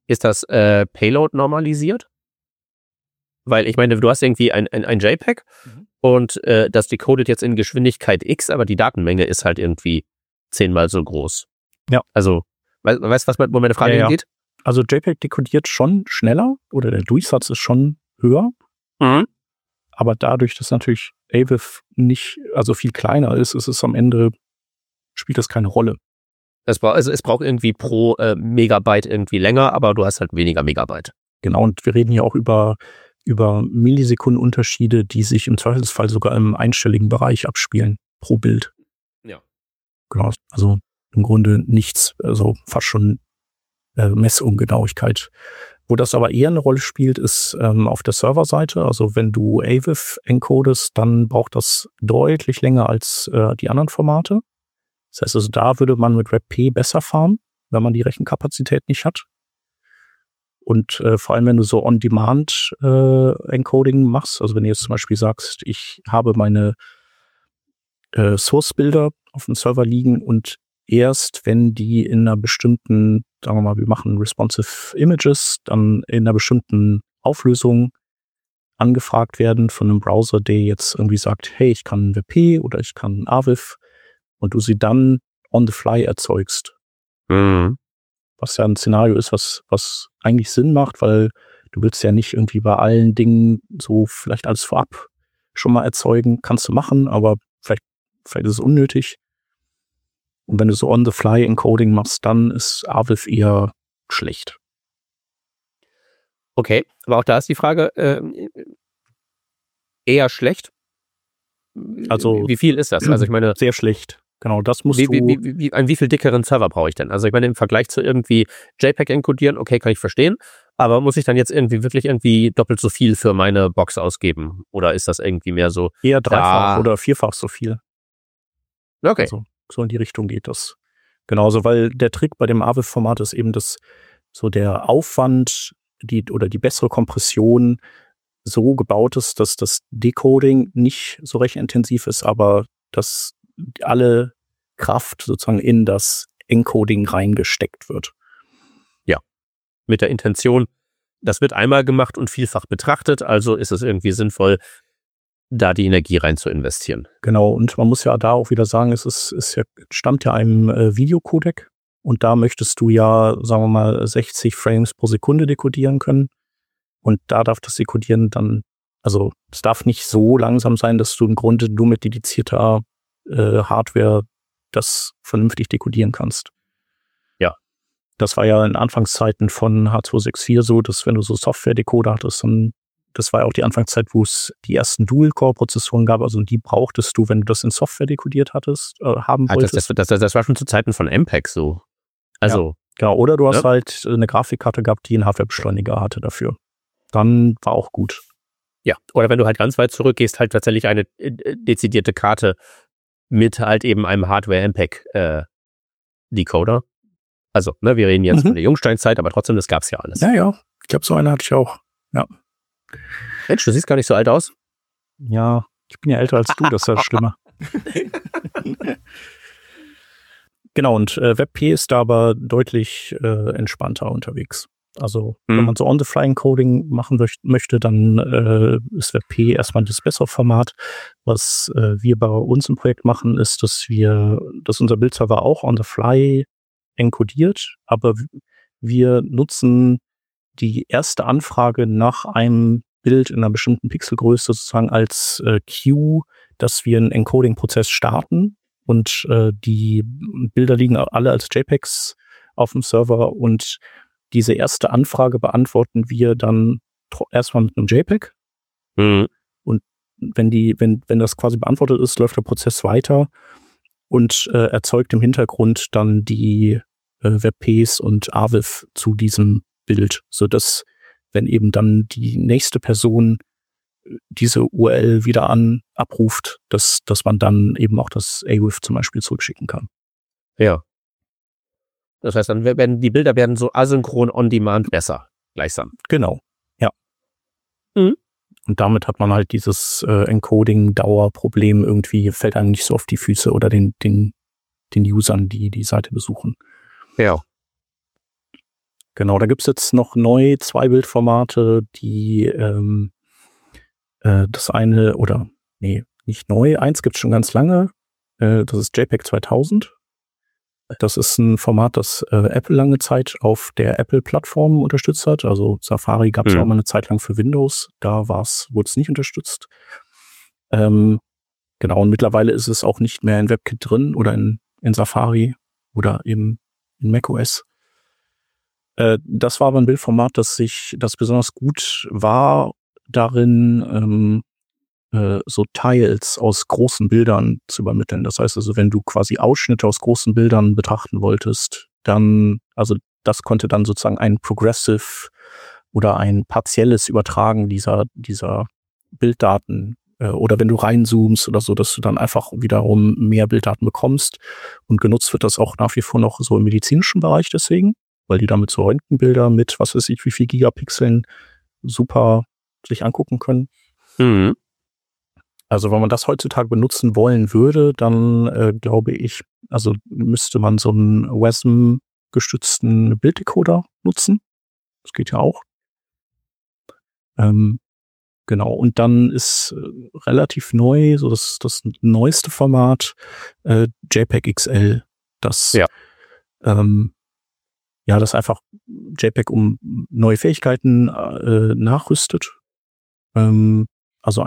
Ist das Payload normalisiert? Weil ich meine, du hast irgendwie ein JPEG und das decodet jetzt in Geschwindigkeit X, aber die Datenmenge ist halt irgendwie 10-mal so groß. Ja. Also, weißt du, wo meine Frage hingeht? Also JPEG dekodiert schon schneller oder der Durchsatz ist schon höher. Aber dadurch, dass natürlich AVIF nicht, also viel kleiner ist es am Ende, spielt das keine Rolle. Es braucht irgendwie pro Megabyte irgendwie länger, aber du hast halt weniger Megabyte. Genau, und wir reden hier auch über Millisekundenunterschiede, die sich im Zweifelsfall sogar im einstelligen Bereich abspielen, pro Bild. Ja. Genau, also im Grunde nichts, also fast schon Messungenauigkeit. Wo das aber eher eine Rolle spielt, ist auf der Serverseite. Also wenn du AVIF encodest, dann braucht das deutlich länger als die anderen Formate. Das heißt also, da würde man mit WebP besser fahren, wenn man die Rechenkapazität nicht hat. Und vor allem, wenn du so On-Demand machst, also wenn du jetzt zum Beispiel sagst, ich habe meine Source-Bilder auf dem Server liegen und erst wenn die in einer bestimmten, sagen wir mal, wir machen responsive Images, dann in einer bestimmten Auflösung angefragt werden von einem Browser, der jetzt irgendwie sagt, hey, ich kann WebP oder ich kann AVIF und du sie dann on the fly erzeugst. Was ja ein Szenario ist, was eigentlich Sinn macht, weil du willst ja nicht irgendwie bei allen Dingen so vielleicht alles vorab schon mal erzeugen. Kannst du machen, aber vielleicht ist es unnötig. Und wenn du so on-the-fly-Encoding machst, dann ist AVIF eher schlecht. Okay, aber auch da ist die Frage, eher schlecht? Also wie viel ist das? Also ich meine, sehr schlecht. Genau, das musst du... wie viel dickeren Server brauche ich denn? Also ich meine, im Vergleich zu irgendwie JPEG encodieren, okay, kann ich verstehen, aber muss ich dann jetzt irgendwie doppelt so viel für meine Box ausgeben? Oder ist das irgendwie mehr so... Eher dreifach oder vierfach so viel. Okay. Also, so in die Richtung geht das. Genauso, weil der Trick bei dem AVIF-Format ist eben, dass so der Aufwand die bessere Kompression so gebaut ist, dass das Decoding nicht so rechenintensiv ist, aber dass alle Kraft sozusagen in das Encoding reingesteckt wird. Ja, mit der Intention, das wird einmal gemacht und vielfach betrachtet, also ist es irgendwie sinnvoll, da die Energie rein zu investieren. Genau, und man muss ja da auch wieder sagen, stammt ja einem Videocodec und da möchtest du ja, sagen wir mal, 60 Frames pro Sekunde dekodieren können und da darf das Dekodieren dann, also es darf nicht so langsam sein, dass du im Grunde nur mit dedizierter Hardware das vernünftig dekodieren kannst. Ja. Das war ja in Anfangszeiten von H264 so, dass wenn du so Software-Decoder hattest, dann das war ja auch die Anfangszeit, wo es die ersten Dual-Core-Prozessoren gab, also die brauchtest du, wenn du das in Software dekodiert haben wolltest. Das war schon zu Zeiten von MPEG so. Also. Ja, genau, oder du hast halt eine Grafikkarte gehabt, die einen Hardware-Beschleuniger hatte dafür. Dann war auch gut. Ja, oder wenn du halt ganz weit zurückgehst, halt tatsächlich eine dezidierte Karte mit halt eben einem Hardware-MPEG-Decoder. Also, ne, wir reden jetzt von der Jungsteinzeit, aber trotzdem, das gab's ja alles. Ja, ich glaube, so eine hatte ich auch, ja. Mensch, du siehst gar nicht so alt aus. Ja, ich bin ja älter als du, das ist ja schlimmer. Genau, und WebP ist da aber deutlich entspannter unterwegs. Also, wenn man so On-the-Fly-Encoding machen möchte, dann ist WebP erstmal das bessere Format. Was wir bei uns im Projekt machen, ist, dass unser Bildserver auch on-the-fly encodiert, aber wir nutzen die erste Anfrage nach einem Bild in einer bestimmten Pixelgröße sozusagen als Cue, dass wir einen Encoding-Prozess starten und die Bilder liegen alle als JPEGs auf dem Server und diese erste Anfrage beantworten wir dann erstmal mit einem JPEG. Und wenn das quasi beantwortet ist, läuft der Prozess weiter und erzeugt im Hintergrund dann die WebPs und AVIF zu diesem Bild, sodass, wenn eben dann die nächste Person diese URL wieder abruft, dass man dann eben auch das AVIF zum Beispiel zurückschicken kann. Ja. Das heißt, dann werden die Bilder so asynchron on demand besser, gleichsam. Genau, ja. Und damit hat man halt dieses Encoding-Dauerproblem irgendwie, fällt einem nicht so auf die Füße oder den Usern, die die Seite besuchen. Ja. Genau, da gibt's jetzt noch neu 2 Bildformate, die das eine, oder nee, nicht neu, eins gibt's schon ganz lange, das ist JPEG 2000. Das ist ein Format, das Apple lange Zeit auf der Apple-Plattform unterstützt hat. Also Safari gab's auch mal eine Zeit lang für Windows, da wurde es nicht unterstützt. Genau, und mittlerweile ist es auch nicht mehr in WebKit drin oder in Safari oder in macOS. Das war aber ein Bildformat, das besonders gut war darin, so Tiles aus großen Bildern zu übermitteln. Das heißt also, wenn du quasi Ausschnitte aus großen Bildern betrachten wolltest, dann, also das konnte dann sozusagen ein Progressive oder ein partielles Übertragen dieser Bilddaten, oder wenn du reinzoomst oder so, dass du dann einfach wiederum mehr Bilddaten bekommst. Und genutzt wird das auch nach wie vor noch so im medizinischen Bereich deswegen, weil die damit so Röntgenbilder mit, was weiß ich, wie viel Gigapixeln super sich angucken können. Mhm. Also wenn man das heutzutage benutzen wollen würde, dann glaube ich, also müsste man so einen WASM-gestützten Bilddecoder nutzen. Das geht ja auch. Genau, und dann ist relativ neu, so das neueste Format, JPEG XL, das das einfach JPEG um neue Fähigkeiten nachrüstet. Also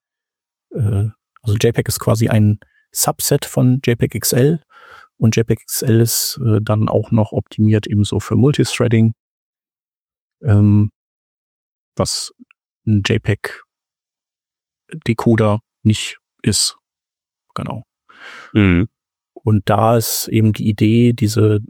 JPEG ist quasi ein Subset von JPEG XL und JPEG XL ist dann auch noch optimiert ebenso für Multithreading, was ein JPEG-Decoder nicht ist. Genau. Mhm. Und da ist eben die Idee, diese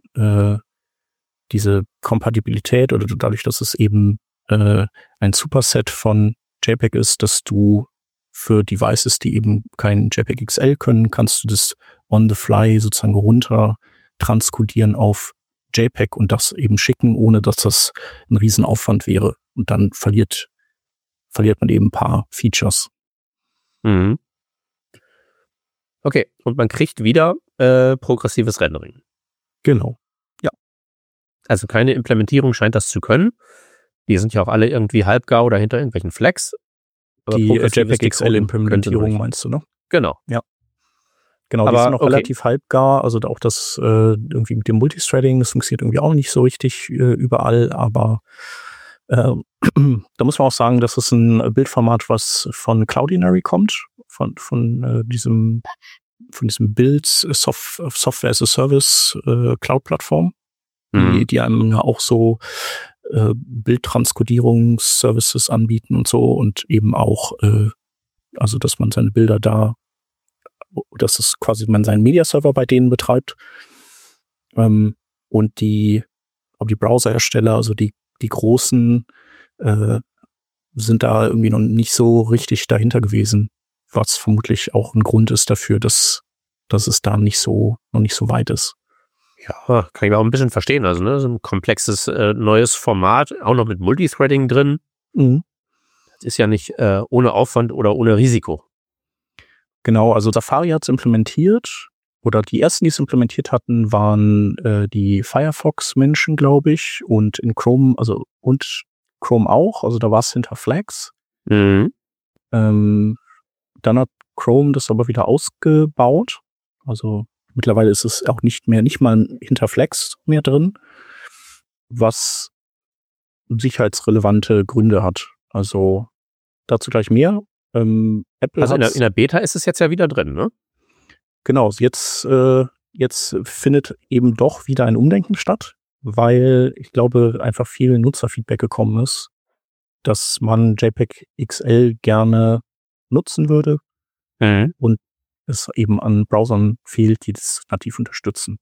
Kompatibilität oder dadurch, dass es eben ein Superset von JPEG ist, dass du für Devices, die eben kein JPEG XL können, kannst du das on the fly sozusagen runter transkodieren auf JPEG und das eben schicken, ohne dass das ein Riesenaufwand wäre. Und dann verliert man eben ein paar Features. Mhm. Okay, und man kriegt wieder progressives Rendering. Genau. Ja. Also keine Implementierung scheint das zu können. Die sind ja auch alle irgendwie halbgar oder hinter irgendwelchen Flags. Aber die JPEG XL-Implementierung meinst du, ne? Genau. Ja. Genau, aber die sind noch relativ halbgar. Also auch das irgendwie mit dem Multithreading, das funktioniert irgendwie auch nicht so richtig überall. Aber da muss man auch sagen, das ist ein Bildformat, was von Cloudinary kommt, von diesem Bild Software as a Service Cloud-Plattform, die einem ja auch so Bildtranskodierungsservices anbieten und so und eben auch, also dass man seine Bilder dass es quasi man seinen Media-Server bei denen betreibt, und die Browserhersteller, also die großen, sind da irgendwie noch nicht so richtig dahinter gewesen, was vermutlich auch ein Grund ist dafür, dass es da noch nicht so weit ist. Ja, kann ich auch ein bisschen verstehen. Also, ne, so ein komplexes neues Format, auch noch mit Multithreading drin. Mhm. Das ist ja nicht ohne Aufwand oder ohne Risiko. Genau, also Safari hat es implementiert, oder die ersten, die es implementiert hatten, waren die Firefox-Menschen, glaube ich, und in Chrome, und Chrome auch, also da war es hinter Flags. Mhm. Dann hat Chrome das aber wieder ausgebaut, also mittlerweile ist es auch nicht mal hinter Flags mehr drin, was sicherheitsrelevante Gründe hat. Also dazu gleich mehr. Apple also in der Beta ist es jetzt ja wieder drin, ne? Genau, jetzt findet eben doch wieder ein Umdenken statt, weil ich glaube, einfach viel Nutzerfeedback gekommen ist, dass man JPEG XL gerne nutzen würde und es eben an Browsern fehlt, die das nativ unterstützen.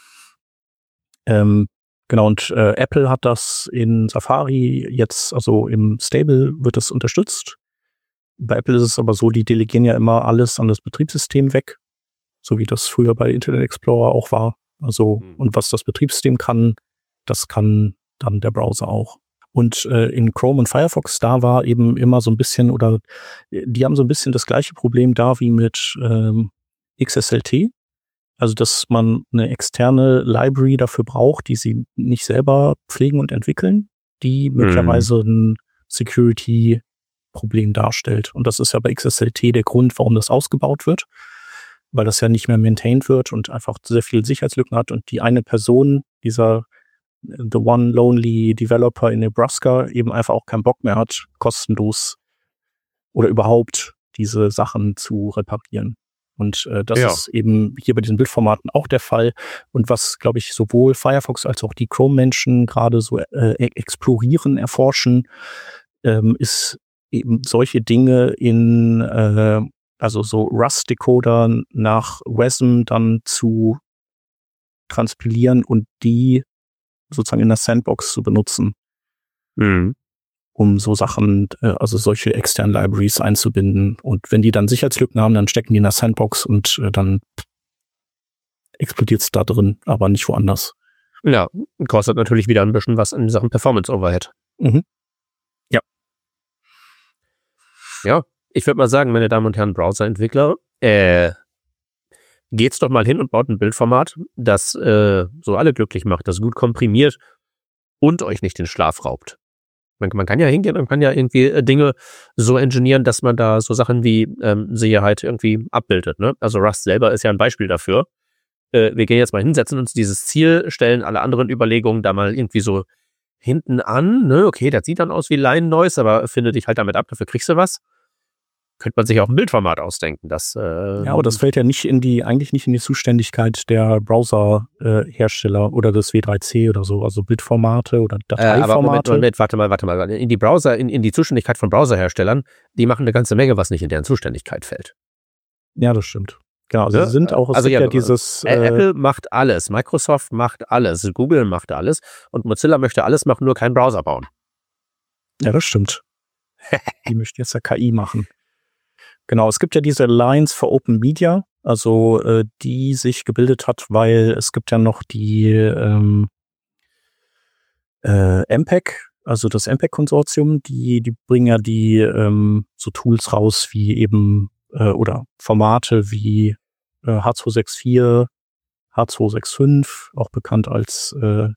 Genau, und Apple hat das in Safari jetzt, also im Stable wird das unterstützt. Bei Apple ist es aber so, die delegieren ja immer alles an das Betriebssystem weg, so wie das früher bei Internet Explorer auch war. Also, und was das Betriebssystem kann, das kann dann der Browser auch. Und in Chrome und Firefox, da war eben immer so ein bisschen, oder die haben so ein bisschen das gleiche Problem da wie mit XSLT. Also, dass man eine externe Library dafür braucht, die sie nicht selber pflegen und entwickeln, die möglicherweise ein Security-Problem darstellt. Und das ist ja bei XSLT der Grund, warum das ausgebaut wird, weil das ja nicht mehr maintained wird und einfach sehr viele Sicherheitslücken hat. Und die eine Person, dieser The One Lonely Developer in Nebraska, eben einfach auch keinen Bock mehr hat, kostenlos oder überhaupt diese Sachen zu reparieren. Und das ist eben hier bei diesen Bildformaten auch der Fall. Und was, glaube ich, sowohl Firefox als auch die Chrome-Menschen gerade so explorieren, erforschen, ist eben solche Dinge in, also so Rust-Decoder nach WASM dann zu transpilieren und die sozusagen in der Sandbox zu benutzen. Um so Sachen, also solche externen Libraries einzubinden. Und wenn die dann Sicherheitslücken haben, dann stecken die in der Sandbox und dann explodiert es da drin, aber nicht woanders. Ja, kostet natürlich wieder ein bisschen was in Sachen Performance-Overhead. Ja. Ja, ich würde mal sagen, meine Damen und Herren Browser-Entwickler, geht's doch mal hin und baut ein Bildformat, das so alle glücklich macht, das gut komprimiert und euch nicht den Schlaf raubt. Man kann ja hingehen und kann ja irgendwie Dinge so engineeren, dass man da so Sachen wie Sicherheit irgendwie abbildet. Ne? Also Rust selber ist ja ein Beispiel dafür. Wir gehen jetzt mal hinsetzen, uns dieses Ziel, stellen alle anderen Überlegungen da mal irgendwie so hinten an. Ne? Okay, das sieht dann aus wie Line Noise, aber finde dich halt damit ab, dafür kriegst du was. Könnte man sich auch ein Bildformat ausdenken. Ja, aber das fällt ja eigentlich nicht in die Zuständigkeit der Browser-Hersteller oder des W3C oder so, also Bildformate oder Dateiformate. Aber warte mal. In die Zuständigkeit von Browserherstellern, die machen eine ganze Menge, was nicht in deren Zuständigkeit fält. Ja, das stimmt. Genau, also es sind auch, dieses... Apple macht alles, Microsoft macht alles, Google macht alles und Mozilla möchte alles machen, nur keinen Browser bauen. Ja, das stimmt. Die möchten jetzt ja KI machen. Genau, es gibt ja diese Alliance for Open Media, also die sich gebildet hat, weil es gibt ja noch die MPEG, also das MPEG-Konsortium, die bringen ja die so Tools raus wie eben oder Formate wie H264, H265, auch bekannt als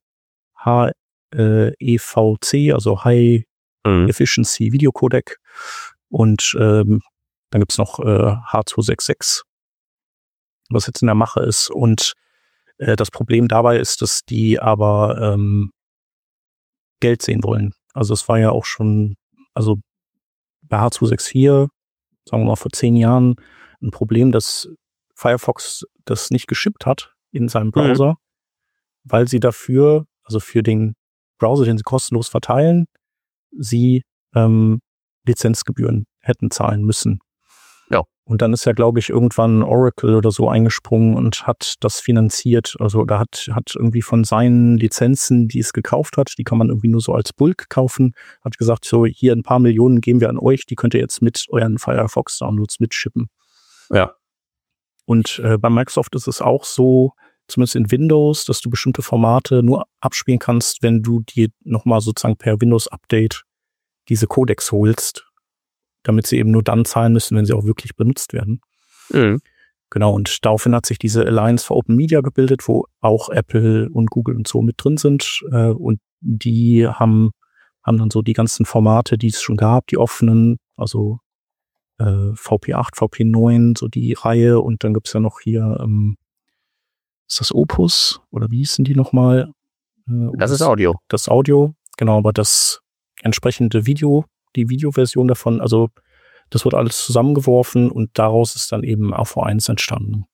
HEVC, also High Efficiency Video Codec, und dann gibt's noch H266, was jetzt in der Mache ist. Und das Problem dabei ist, dass die aber Geld sehen wollen. Also es war ja auch schon, also bei H264, sagen wir mal vor 10 Jahren, ein Problem, dass Firefox das nicht geschippt hat in seinem Browser, weil sie dafür, also für den Browser, den sie kostenlos verteilen, sie Lizenzgebühren hätten zahlen müssen. Ja. Und dann ist ja, glaube ich, irgendwann Oracle oder so eingesprungen und hat das finanziert. Also da hat irgendwie von seinen Lizenzen, die es gekauft hat, die kann man irgendwie nur so als Bulk kaufen, hat gesagt, so hier ein paar Millionen geben wir an euch, die könnt ihr jetzt mit euren Firefox-Downloads mitschippen. Ja. Und bei Microsoft ist es auch so, zumindest in Windows, dass du bestimmte Formate nur abspielen kannst, wenn du dir nochmal sozusagen per Windows-Update diese Codecs holst, damit sie eben nur dann zahlen müssen, wenn sie auch wirklich benutzt werden. Genau, und daraufhin hat sich diese Alliance for Open Media gebildet, wo auch Apple und Google und so mit drin sind. Und die haben dann so die ganzen Formate, die es schon gab, die offenen, also VP8, VP9, so die Reihe. Und dann gibt's ja noch hier, ist das Opus? Oder wie hießen die nochmal? Das ist Audio. Das Audio, genau, aber das entsprechende Video, die Videoversion davon, also das wird alles zusammengeworfen und daraus ist dann eben AV1 entstanden.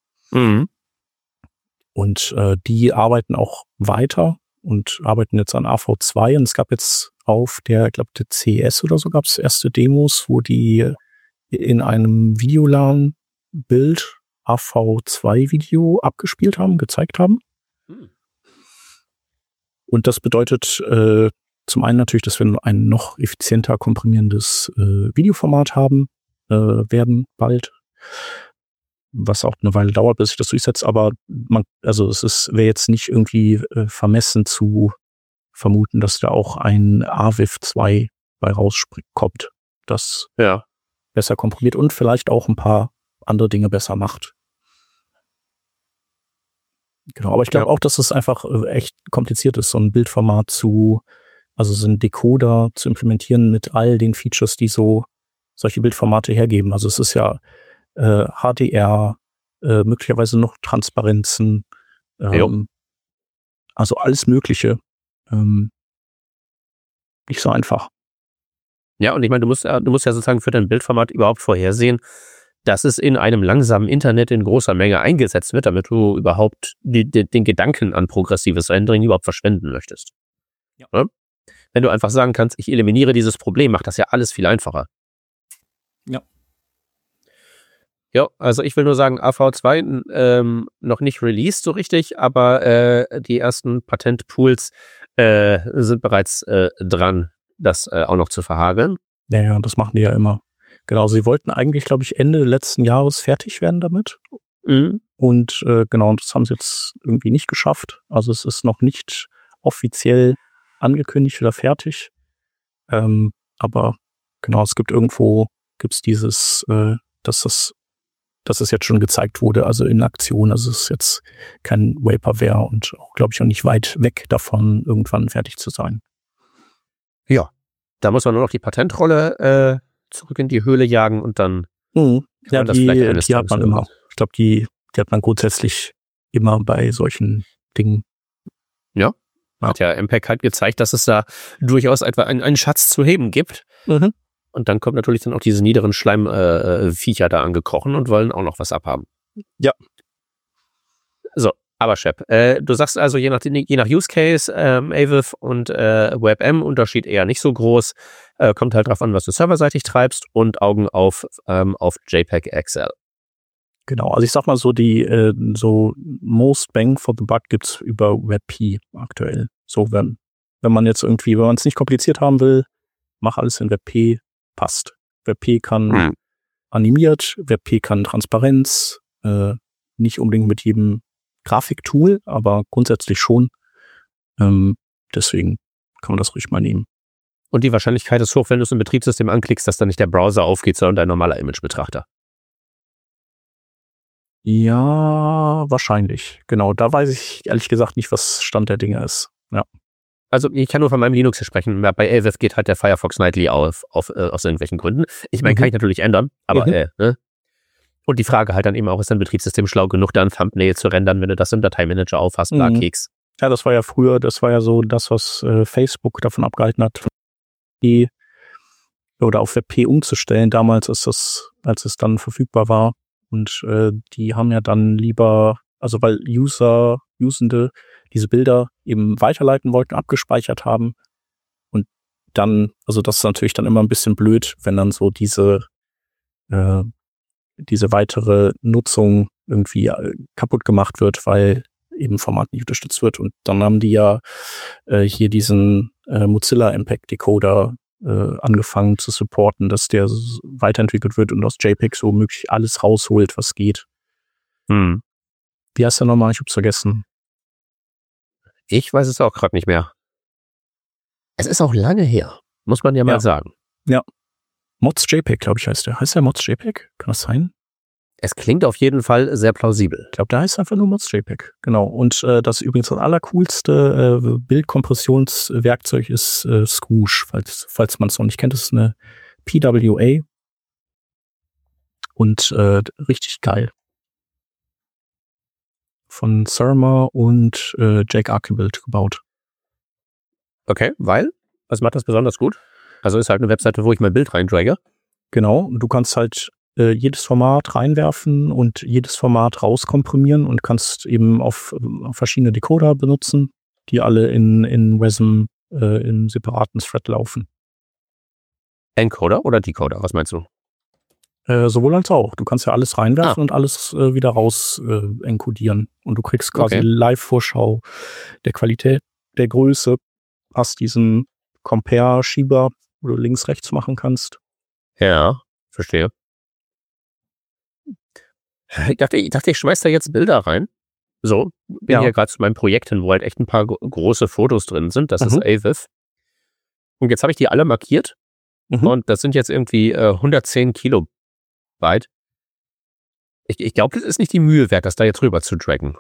Und die arbeiten auch weiter und arbeiten jetzt an AV2 und es gab jetzt auf der, ich glaube, der CES oder so gab es erste Demos, wo die in einem Videolan-Bild AV2-Video abgespielt haben, gezeigt haben. Und das bedeutet zum einen natürlich, dass wir ein noch effizienter komprimierendes Videoformat haben werden bald, was auch eine Weile dauert, bis sich das durchsetzt, aber wäre jetzt nicht irgendwie vermessen zu vermuten, dass da auch ein AVIF 2 bei rauskommt, das besser komprimiert und vielleicht auch ein paar andere Dinge besser macht. Genau, aber ich glaube auch, dass es einfach echt kompliziert ist, so ein Bildformat also so einen Decoder zu implementieren mit all den Features, die solche Bildformate hergeben. Also es ist ja HDR, möglicherweise noch Transparenzen, also alles Mögliche. Nicht so einfach. Ja, und ich meine, du musst ja sozusagen für dein Bildformat überhaupt vorhersehen, dass es in einem langsamen Internet in großer Menge eingesetzt wird, damit du überhaupt den Gedanken an progressives Rendering überhaupt verschwenden möchtest. Ja. Wenn du einfach sagen kannst, ich eliminiere dieses Problem, macht das ja alles viel einfacher. Ja. Ja, also ich will nur sagen, AV2 noch nicht released so richtig, aber die ersten Patentpools sind bereits dran, das auch noch zu verhageln. Ja, das machen die ja immer. Genau, sie wollten eigentlich, glaube ich, Ende letzten Jahres fertig werden damit. Mhm. Und genau, das haben sie jetzt irgendwie nicht geschafft. Also es ist noch nicht offiziell angekündigt oder fertig. Aber genau, gibt's dieses, dass es jetzt schon gezeigt wurde, also in Aktion. Also es ist jetzt kein Vaporware und auch, glaube ich, auch nicht weit weg davon, irgendwann fertig zu sein. Ja, da muss man nur noch die Patentrolle zurück in die Höhle jagen und dann ja, die hat man immer. Ich glaube, die hat man grundsätzlich immer bei solchen Dingen. Ja. Hat ja MPEG halt gezeigt, dass es da durchaus etwa einen Schatz zu heben gibt. Mhm. Und dann kommt natürlich dann auch diese niederen Schleimviecher da angekrochen und wollen auch noch was abhaben. Ja. So, aber Shep, du sagst also, je nach Use Case, AVIF und WebM, Unterschied eher nicht so groß. Kommt halt drauf an, was du serverseitig treibst und Augen auf JPEG XL. Genau, also ich sag mal so, so most bang for the buck gibt's über WebP aktuell. So, wenn man jetzt irgendwie, wenn man es nicht kompliziert haben will, mach alles in WebP, passt. WebP kann animiert, WebP kann Transparenz, nicht unbedingt mit jedem Grafiktool, aber grundsätzlich schon. Deswegen kann man das ruhig mal nehmen. Und die Wahrscheinlichkeit ist hoch, wenn du es im Betriebssystem anklickst, dass dann nicht der Browser aufgeht, sondern dein normaler Imagebetrachter. Ja, wahrscheinlich. Genau, da weiß ich ehrlich gesagt nicht, was Stand der Dinge ist. Ja. Also ich kann nur von meinem Linux hier sprechen. Bei AVIF geht halt der Firefox Nightly aus irgendwelchen Gründen. Ich meine, kann ich natürlich ändern, aber ne? Und die Frage halt dann eben auch, ist dein Betriebssystem schlau genug, da ein Thumbnail zu rendern, wenn du das im Dateimanager aufhast, bla Keks. Ja, das war ja so das, was Facebook davon abgehalten hat, oder auf WebP umzustellen, damals, als es dann verfügbar war. Und die haben ja dann lieber, also weil Usende diese Bilder eben weiterleiten wollten, abgespeichert haben. Und dann, also das ist natürlich dann immer ein bisschen blöd, wenn dann so diese weitere Nutzung irgendwie kaputt gemacht wird, weil eben Format nicht unterstützt wird. Und dann haben die ja hier diesen Mozilla Impact Decoder angefangen zu supporten, dass der weiterentwickelt wird und aus JPEG so möglich alles rausholt, was geht. Wie heißt der nochmal? Ich hab's vergessen. Ich weiß es auch gerade nicht mehr. Es ist auch lange her, muss man ja mal sagen. Ja. Mods JPEG, glaube ich, heißt der. Heißt der Mods JPEG? Kann das sein? Es klingt auf jeden Fall sehr plausibel. Ich glaube, der heißt einfach nur Mods JPEG. Genau. Und das übrigens das allercoolste Bildkompressionswerkzeug ist Scoosh, falls man es noch nicht kennt. Das ist eine PWA. Und richtig geil. Von Surma und Jake Archibald gebaut. Okay, weil? Was macht das besonders gut? Also ist halt eine Webseite, wo ich mein Bild reindrage. Genau, und du kannst halt jedes Format reinwerfen und jedes Format rauskomprimieren und kannst eben auf verschiedene Decoder benutzen, die alle in WASM im separaten Thread laufen. Encoder oder Decoder, was meinst du? Sowohl als auch. Du kannst ja alles reinwerfen und alles wieder raus encodieren. Und du kriegst quasi Live-Vorschau der Qualität, der Größe, hast diesen Compare-Schieber, wo du links-rechts machen kannst. Ja, verstehe. Ich dachte, ich schmeiß da jetzt Bilder rein. So, bin hier gerade zu meinem Projekt hin, wo halt echt ein paar große Fotos drin sind. Das ist AVIF. Und jetzt habe ich die alle markiert. Und das sind jetzt irgendwie 110 Kilobyte. Ich glaube, das ist nicht die Mühe wert, das da jetzt rüber zu draggen.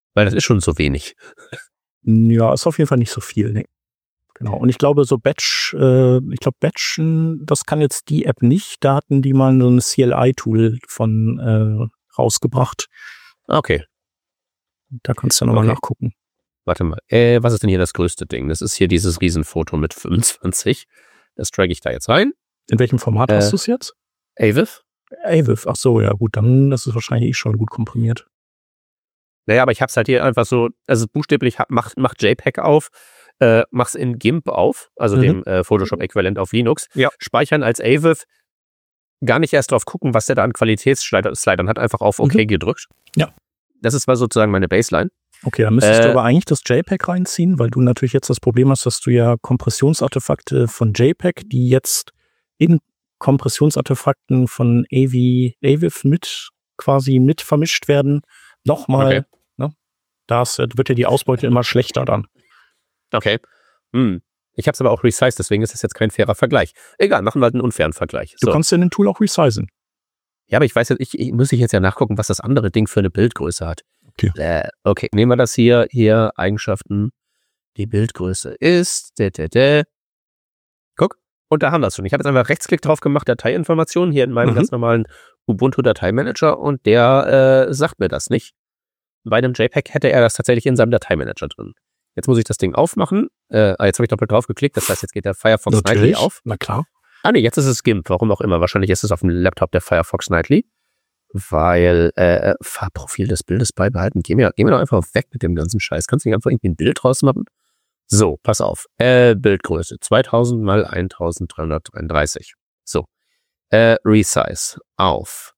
Weil das ist schon so wenig. Ja, ist auf jeden Fall nicht so viel, ne? Genau. Und ich glaube, so Batchen, das kann jetzt die App nicht. Da hatten die mal so ein CLI-Tool von rausgebracht. Okay. Da kannst du nochmal nachgucken. Warte mal. Was ist denn hier das größte Ding? Das ist hier dieses Riesenfoto mit 25. Das trage ich da jetzt rein. In welchem Format hast du es jetzt? AVIF. AVIF, ach so, ja gut, dann ist es wahrscheinlich schon gut komprimiert. Naja, aber ich hab's halt hier einfach so, also buchstäblich, mach JPEG auf, mach's in GIMP auf, also dem Photoshop-Äquivalent auf Linux, speichern als AVIF, gar nicht erst drauf gucken, was der da an Qualitätsslidern hat, einfach auf OK gedrückt. Ja. Das war sozusagen meine Baseline. Okay, dann müsstest du aber eigentlich das JPEG reinziehen, weil du natürlich jetzt das Problem hast, dass du ja Kompressionsartefakte von JPEG, die jetzt in Kompressionsartefakten von AVIF mit vermischt werden, nochmal, ne? Das wird ja die Ausbeute immer schlechter dann. Okay. Ich habe es aber auch resized, deswegen ist das jetzt kein fairer Vergleich. Egal, machen wir halt einen unfairen Vergleich. Du kannst ja in dem Tool auch resizen. Ja, aber ich weiß jetzt, ich muss jetzt ja nachgucken, was das andere Ding für eine Bildgröße hat. Okay, nehmen wir das hier Eigenschaften. Die Bildgröße ist, Guck, und da haben wir es schon. Ich habe jetzt einfach Rechtsklick drauf gemacht, Dateiinformationen hier in meinem ganz normalen Ubuntu-Dateimanager und der sagt mir das nicht. Bei einem JPEG hätte er das tatsächlich in seinem Dateimanager drin. Jetzt muss ich das Ding aufmachen. Jetzt habe ich doppelt drauf geklickt, das heißt, jetzt geht der Firefox Nightly auf. Na klar. Ah nee, jetzt ist es GIMP, warum auch immer. Wahrscheinlich ist es auf dem Laptop der Firefox Nightly. Weil Farbprofil des Bildes beibehalten. Geh mir doch einfach weg mit dem ganzen Scheiß. Kannst du nicht einfach irgendwie ein Bild draus machen? So, pass auf. Bildgröße 2000 mal 1333. So. Resize auf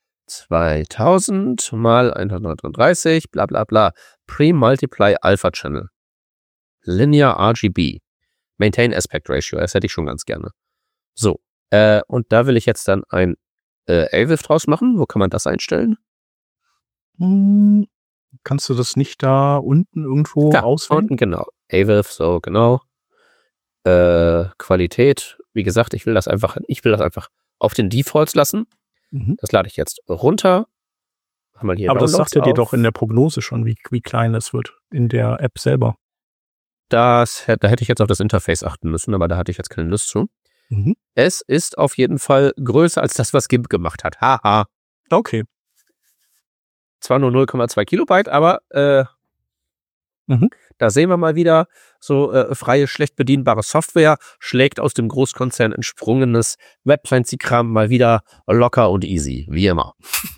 2000 mal 133, bla bla bla. Pre-Multiply Alpha Channel. Linear RGB. Maintain Aspect Ratio. Das hätte ich schon ganz gerne. So. Und da will ich jetzt dann ein AVIF draus machen. Wo kann man das einstellen? Kannst du das nicht da unten irgendwo auswählen? Unten, genau. AVIF, so, genau. Qualität. Wie gesagt, ich will das einfach auf den Defaults lassen. Das lade ich jetzt runter. Haben hier aber das sagt er dir doch in der Prognose schon, wie klein es wird in der App selber. Da hätte ich jetzt auf das Interface achten müssen, aber da hatte ich jetzt keine Lust zu. Es ist auf jeden Fall größer als das, was GIMP gemacht hat. Haha. Okay. Zwar nur 0,2 Kilobyte, aber da sehen wir mal wieder, so freie, schlecht bedienbare Software schlägt aus dem Großkonzern entsprungenes Web-Fancy-Kram mal wieder locker und easy, wie immer.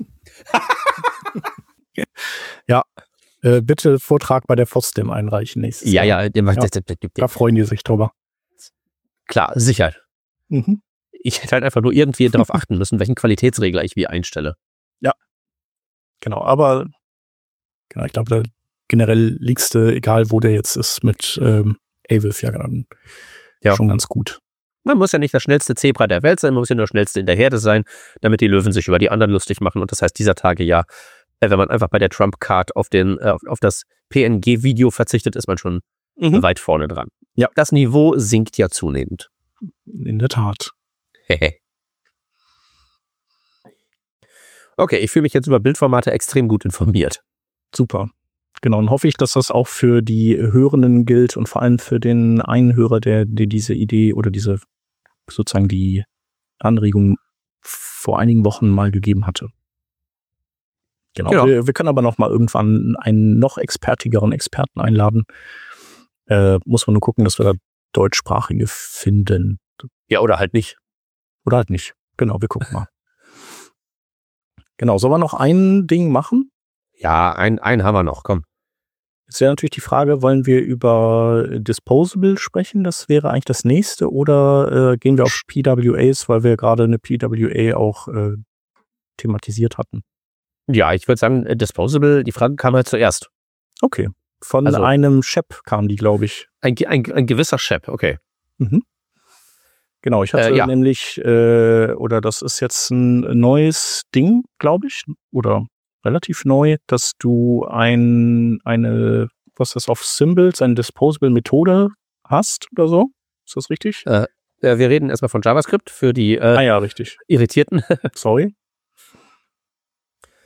Ja, bitte Vortrag bei der FOSDEM einreichen nächstes Jahr. Ja. Da freuen die sich drüber. Klar, sicher. Ich hätte halt einfach nur irgendwie darauf achten müssen, welchen Qualitätsregler ich wie einstelle. Ja, genau, aber ich glaube, da generell liegst du, egal wo der jetzt ist, mit AVIF dann schon ganz gut. Man muss ja nicht das schnellste Zebra der Welt sein, man muss ja nur das schnellste in der Herde sein, damit die Löwen sich über die anderen lustig machen. Und das heißt, dieser Tage wenn man einfach bei der Trump-Card auf das PNG-Video verzichtet, ist man schon weit vorne dran. Ja, das Niveau sinkt ja zunehmend. In der Tat. Okay, ich fühle mich jetzt über Bildformate extrem gut informiert. Super. Genau, und hoffe ich, dass das auch für die Hörenden gilt und vor allem für den einen Hörer, der diese Idee oder diese sozusagen die Anregung vor einigen Wochen mal gegeben hatte. Genau. Wir können aber noch mal irgendwann einen noch expertigeren Experten einladen. Muss man nur gucken, dass wir da deutschsprachige finden. Ja, oder halt nicht. Genau, wir gucken mal. Genau, sollen wir noch ein Ding machen? Ja, einen haben wir noch, komm. Jetzt wäre natürlich die Frage, wollen wir über Disposable sprechen? Das wäre eigentlich das nächste. Oder gehen wir auf PWAs, weil wir gerade eine PWA auch thematisiert hatten? Ja, ich würde sagen, Disposable, die Frage kam halt zuerst. Okay, von einem Shep kam die, glaube ich. Ein gewisser Shep, okay. Genau, ich hatte nämlich, oder das ist jetzt ein neues Ding, glaube ich, oder relativ neu, dass du eine Symbols, eine Disposable-Methode hast oder so. Ist das richtig? Wir reden erstmal von JavaScript für die richtig. Irritierten. Sorry.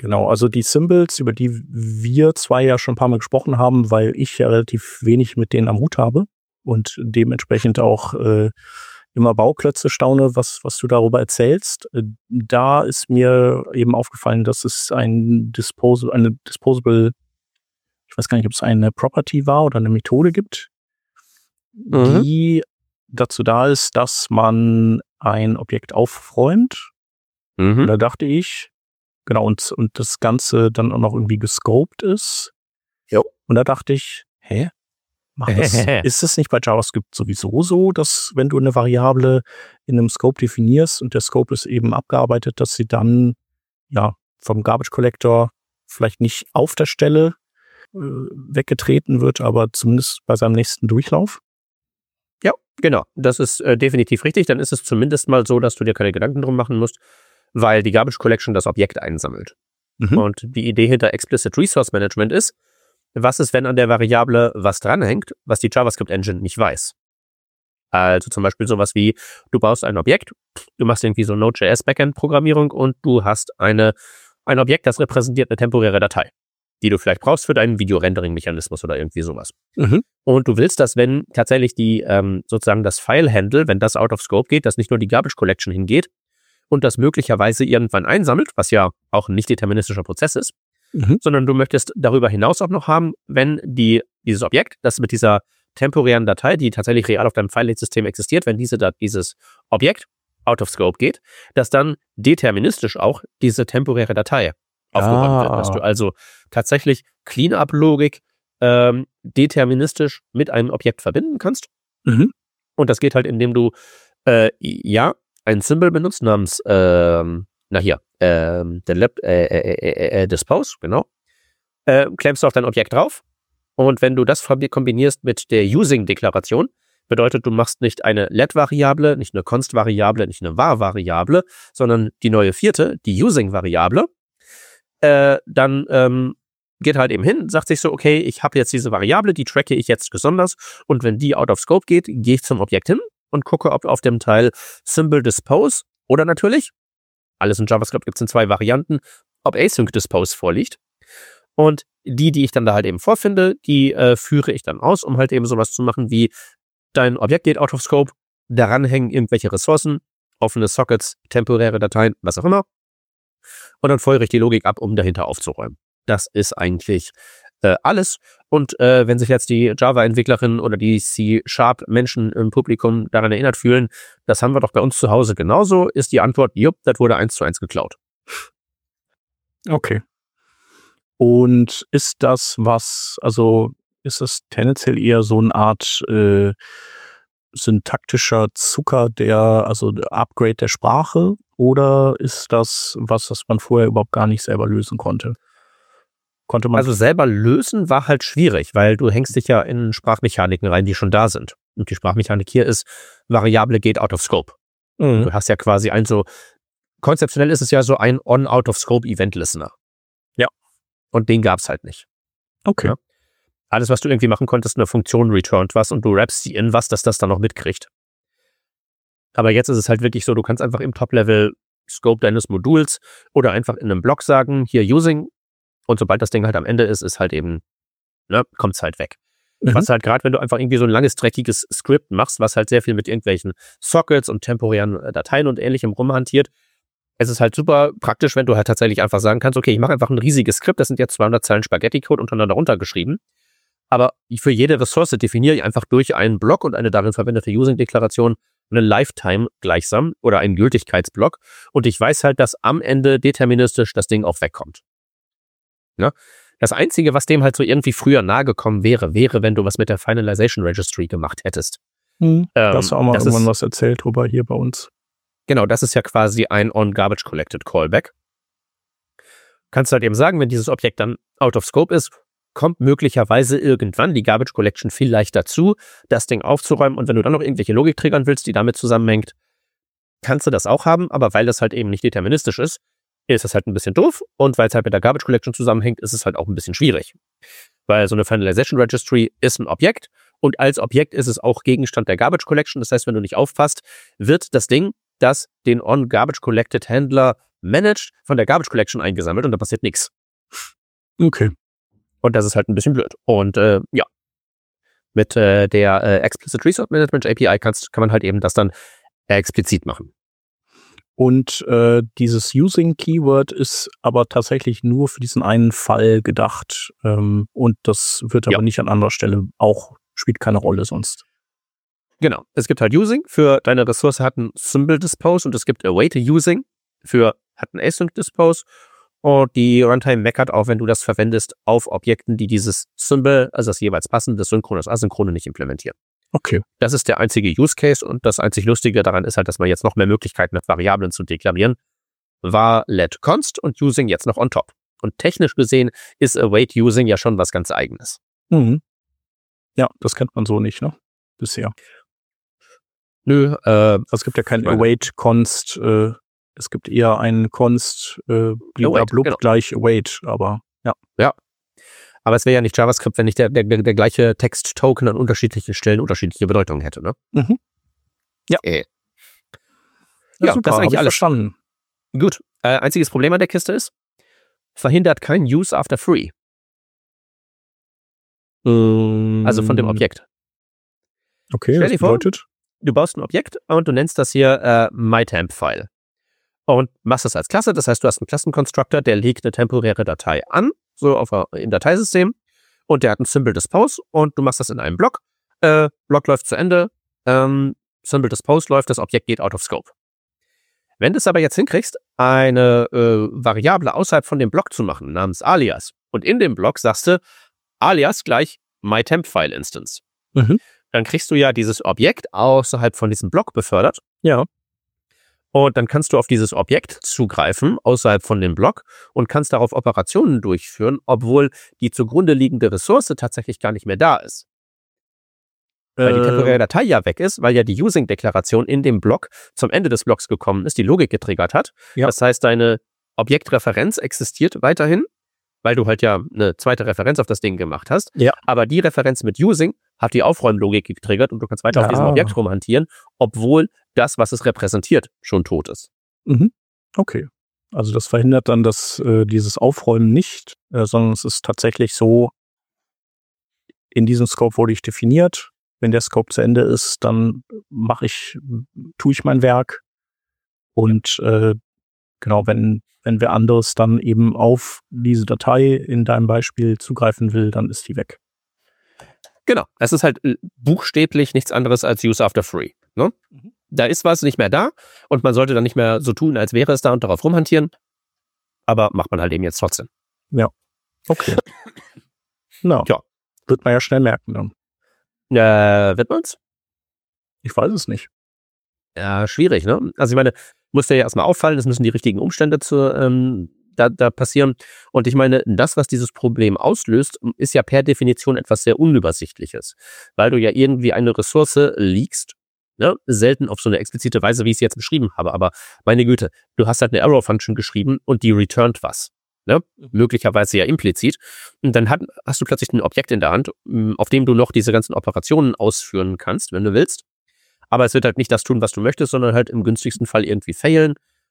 Genau, also die Symbols, über die wir zwei ja schon ein paar Mal gesprochen haben, weil ich ja relativ wenig mit denen am Hut habe und dementsprechend auch immer Bauklötze staune, was du darüber erzählst. Da ist mir eben aufgefallen, dass es eine Disposable, ich weiß gar nicht, ob es eine Property war oder eine Methode gibt, die dazu da ist, dass man ein Objekt aufräumt. Und da dachte ich, genau, und das Ganze dann auch noch irgendwie gescoped ist. Jo. Und da dachte ich, ist es nicht bei JavaScript sowieso so, dass wenn du eine Variable in einem Scope definierst und der Scope ist eben abgearbeitet, dass sie dann vom Garbage Collector vielleicht nicht auf der Stelle weggetreten wird, aber zumindest bei seinem nächsten Durchlauf? Ja, genau. Das ist definitiv richtig. Dann ist es zumindest mal so, dass du dir keine Gedanken drum machen musst, weil die Garbage Collection das Objekt einsammelt. Und die Idee hinter Explicit Resource Management ist, was ist, wenn an der Variable was dranhängt, was die JavaScript-Engine nicht weiß? Also zum Beispiel sowas wie, du baust ein Objekt, du machst irgendwie so Node.js-Backend-Programmierung und du hast ein Objekt, das repräsentiert eine temporäre Datei, die du vielleicht brauchst für deinen Video-Rendering-Mechanismus oder irgendwie sowas. Und du willst, dass wenn tatsächlich die sozusagen das File-Handle, wenn das out of scope geht, dass nicht nur die Garbage Collection hingeht und das möglicherweise irgendwann einsammelt, was ja auch ein nicht deterministischer Prozess ist, sondern du möchtest darüber hinaus auch noch haben, wenn dieses Objekt, das mit dieser temporären Datei, die tatsächlich real auf deinem File-System existiert, wenn dieses Objekt out of scope geht, dass dann deterministisch auch diese temporäre Datei aufgeräumt wird. Dass du also tatsächlich Cleanup-Logik deterministisch mit einem Objekt verbinden kannst. Und das geht halt, indem du ein Symbol benutzt namens Dispose, genau. Klemmst du auf dein Objekt drauf. Und wenn du das kombinierst mit der Using-Deklaration, bedeutet, du machst nicht eine Let-Variable, nicht eine Const-Variable, nicht eine var-Variable, sondern die neue vierte, die Using-Variable, dann geht halt eben hin, sagt sich so, okay, ich habe jetzt diese Variable, die tracke ich jetzt besonders und wenn die out of scope geht, gehe ich zum Objekt hin und gucke, ob auf dem Teil Symbol Dispose oder natürlich, alles in JavaScript gibt es in 2 Varianten, ob Async Dispose vorliegt. Und die ich dann da halt eben vorfinde, die führe ich dann aus, um halt eben sowas zu machen wie dein Objekt geht out of scope, daran hängen irgendwelche Ressourcen, offene Sockets, temporäre Dateien, was auch immer. Und dann feuere ich die Logik ab, um dahinter aufzuräumen. Das ist eigentlich alles. Und wenn sich jetzt die Java-Entwicklerinnen oder die C#-Menschen im Publikum daran erinnert fühlen, das haben wir doch bei uns zu Hause genauso, ist die Antwort, jupp, das wurde 1:1 geklaut. Okay. Und ist das ist das tendenziell eher so eine Art syntaktischer Zucker, der Upgrade der Sprache, oder ist das was man vorher überhaupt gar nicht selber lösen konnte? Also selber lösen war halt schwierig, weil du hängst dich ja in Sprachmechaniken rein, die schon da sind. Und die Sprachmechanik hier ist, Variable geht out of scope. Du hast ja quasi konzeptionell ist es ja so ein On-Out-of-Scope-Event-Listener. Ja. Und den gab's halt nicht. Okay. Ja? Alles, was du irgendwie machen konntest, eine Funktion returned was und du wrappst sie in was, dass das dann noch mitkriegt. Aber jetzt ist es halt wirklich so, du kannst einfach im Top-Level Scope deines Moduls oder einfach in einem Block sagen, hier Using, und sobald das Ding halt am Ende ist halt eben, kommt's halt weg. Was halt gerade, wenn du einfach irgendwie so ein langes, dreckiges Skript machst, was halt sehr viel mit irgendwelchen Sockets und temporären Dateien und ähnlichem rumhantiert, es ist halt super praktisch, wenn du halt tatsächlich einfach sagen kannst, okay, ich mache einfach ein riesiges Skript, das sind jetzt 200 Zeilen Spaghetti-Code untereinander runtergeschrieben, aber für jede Ressource definiere ich einfach durch einen Block und eine darin verwendete Using-Deklaration eine Lifetime gleichsam oder einen Gültigkeitsblock und ich weiß halt, dass am Ende deterministisch das Ding auch wegkommt. Ja? Das Einzige, was dem halt so irgendwie früher nahe gekommen wäre, wenn du was mit der Finalization Registry gemacht hättest. Da hast du auch mal irgendwann was erzählt drüber hier bei uns. Genau, das ist ja quasi ein On-Garbage-Collected Callback. Kannst du halt eben sagen, wenn dieses Objekt dann out of scope ist, kommt möglicherweise irgendwann die Garbage Collection vielleicht dazu, das Ding aufzuräumen und wenn du dann noch irgendwelche Logik triggern willst, die damit zusammenhängt, kannst du das auch haben, aber weil das halt eben nicht deterministisch ist das halt ein bisschen doof und weil es halt mit der Garbage Collection zusammenhängt, ist es halt auch ein bisschen schwierig. Weil so eine Finalization Registry ist ein Objekt und als Objekt ist es auch Gegenstand der Garbage Collection. Das heißt, wenn du nicht aufpasst, wird das Ding, das den On-Garbage-Collected Handler managed, von der Garbage Collection eingesammelt und da passiert nichts. Okay. Und das ist halt ein bisschen blöd. Und mit der Explicit Resource Management API kann man halt eben das dann explizit machen. Und dieses Using-Keyword ist aber tatsächlich nur für diesen einen Fall gedacht. Und das wird aber nicht an anderer Stelle auch, spielt keine Rolle sonst. Genau. Es gibt halt Using für deine Ressource hat ein Symbol Dispose und es gibt Await Using für hat ein Async Dispose. Und die Runtime meckert auch, wenn du das verwendest, auf Objekten, die dieses Symbol, also das jeweils passende, das Synchrone, das Asynchrone nicht implementieren. Okay. Das ist der einzige Use Case und das einzig Lustige daran ist halt, dass man jetzt noch mehr Möglichkeiten hat, Variablen zu deklarieren. War let const und using jetzt noch on top. Und technisch gesehen ist await using ja schon was ganz Eigenes. Mhm. Ja, das kennt man so nicht, ne? Bisher. Nö, es gibt ja kein await const, es gibt eher einen const blub genau. gleich await, aber ja. Ja. Aber es wäre ja nicht JavaScript, wenn nicht der gleiche Text-Token an unterschiedlichen Stellen unterschiedliche Bedeutungen hätte, ne? Mhm. Ja. Ja, super, das ist eigentlich alles verstanden. Gut. Einziges Problem an der Kiste ist, verhindert kein Use after free. Also von dem Objekt. Okay, das bedeutet? Du baust ein Objekt und du nennst das hier myTemp-File. Und machst das als Klasse, das heißt, du hast einen Klassenconstructor, der legt eine temporäre Datei an, so im Dateisystem, und der hat ein Symbol Dispose und du machst das in einem Block. Block läuft zu Ende, Symbol Dispose läuft, das Objekt geht out of scope. Wenn du es aber jetzt hinkriegst, eine Variable außerhalb von dem Block zu machen, namens alias, und in dem Block sagst du, alias gleich myTemp-File-Instance. Mhm. Dann kriegst du ja dieses Objekt außerhalb von diesem Block befördert. Ja. Und dann kannst du auf dieses Objekt zugreifen, außerhalb von dem Block, und kannst darauf Operationen durchführen, obwohl die zugrunde liegende Ressource tatsächlich gar nicht mehr da ist. Weil die temporäre Datei ja weg ist, weil ja die Using-Deklaration in dem Block zum Ende des Blocks gekommen ist, die Logik getriggert hat. Ja. Das heißt, deine Objektreferenz existiert weiterhin, weil du halt ja eine zweite Referenz auf das Ding gemacht hast. Ja. Aber die Referenz mit Using hat die Aufräumlogik getriggert und du kannst weiter auf diesem Objekt rumhantieren, obwohl das, was es repräsentiert, schon tot ist. Mhm. Okay. Also das verhindert dann dieses Aufräumen nicht, sondern es ist tatsächlich so, in diesem Scope wurde ich definiert. Wenn der Scope zu Ende ist, dann tue ich mein Werk. Und genau, wenn wer anderes dann eben auf diese Datei in deinem Beispiel zugreifen will, dann ist die weg. Genau, es ist halt buchstäblich nichts anderes als Use after free. Ne? Mhm. Da ist was nicht mehr da und man sollte dann nicht mehr so tun, als wäre es da und darauf rumhantieren. Aber macht man halt eben jetzt trotzdem. Ja, okay. Ja. Wird man ja schnell merken dann. Wird man's? Ich weiß es nicht. Ja, schwierig, ne? Also ich meine, muss dir ja erstmal auffallen, es müssen die richtigen Umstände da passieren. Und ich meine, das, was dieses Problem auslöst, ist ja per Definition etwas sehr Unübersichtliches. Weil du ja irgendwie eine Ressource leakst, ne? Selten auf so eine explizite Weise, wie ich es jetzt beschrieben habe. Aber meine Güte, du hast halt eine Arrow-Function geschrieben und die returnt was. Ne? Möglicherweise ja implizit. Und dann hast du plötzlich ein Objekt in der Hand, auf dem du noch diese ganzen Operationen ausführen kannst, wenn du willst. Aber es wird halt nicht das tun, was du möchtest, sondern halt im günstigsten Fall irgendwie failen.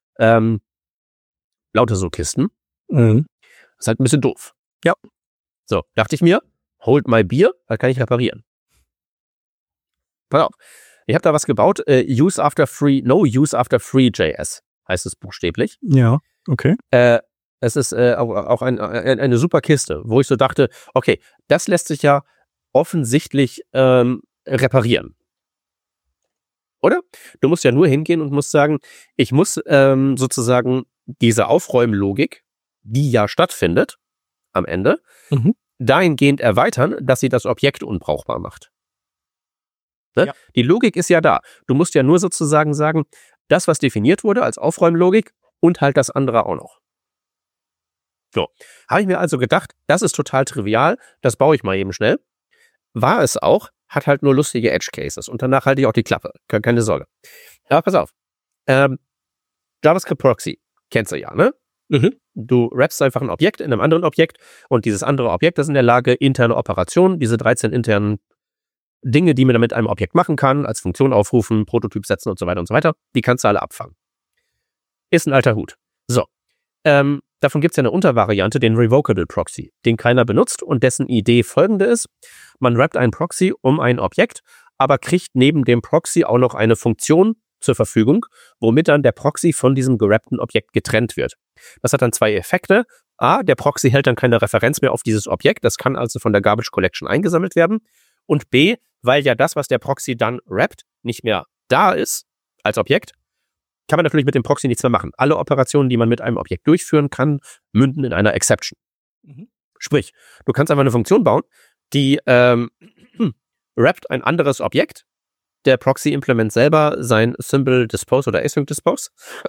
Lauter so Kisten. Mhm. Das ist halt ein bisschen doof. Ja. So, dachte ich mir, hold my beer, das kann ich reparieren. Pass auf. Ich habe da was gebaut, No Use After Free JS heißt es buchstäblich. Ja, okay. Es ist auch eine super Kiste, wo ich so dachte, okay, das lässt sich ja offensichtlich reparieren. Oder? Du musst ja nur hingehen und musst sagen, ich muss sozusagen diese Aufräumlogik, die ja stattfindet am Ende, dahingehend erweitern, dass sie das Objekt unbrauchbar macht. Ne? Ja. Die Logik ist ja da. Du musst ja nur sozusagen sagen, das, was definiert wurde als Aufräumlogik und halt das andere auch noch. So, habe ich mir also gedacht, das ist total trivial, das baue ich mal eben schnell. War es auch, hat halt nur lustige Edge-Cases und danach halte ich auch die Klappe, keine Sorge. Aber pass auf, JavaScript Proxy, kennst du ja, ne? Mhm. Du wrappst einfach ein Objekt in einem anderen Objekt und dieses andere Objekt ist in der Lage, interne Operationen, diese 13 internen Dinge, die man mit einem Objekt machen kann, als Funktion aufrufen, Prototyp setzen und so weiter, die kannst du alle abfangen. Ist ein alter Hut. So, davon gibt es ja eine Untervariante, den Revocable Proxy, den keiner benutzt und dessen Idee folgende ist: Man wrappt einen Proxy um ein Objekt, aber kriegt neben dem Proxy auch noch eine Funktion zur Verfügung, womit dann der Proxy von diesem gerappten Objekt getrennt wird. Das hat dann zwei Effekte. A, der Proxy hält dann keine Referenz mehr auf dieses Objekt, das kann also von der Garbage Collection eingesammelt werden. Und B, weil ja das, was der Proxy dann wrappt, nicht mehr da ist als Objekt, kann man natürlich mit dem Proxy nichts mehr machen. Alle Operationen, die man mit einem Objekt durchführen kann, münden in einer Exception. Sprich, du kannst einfach eine Funktion bauen, die wrappt ein anderes Objekt. Der Proxy implement selber sein Symbol Dispose oder Async Dispose.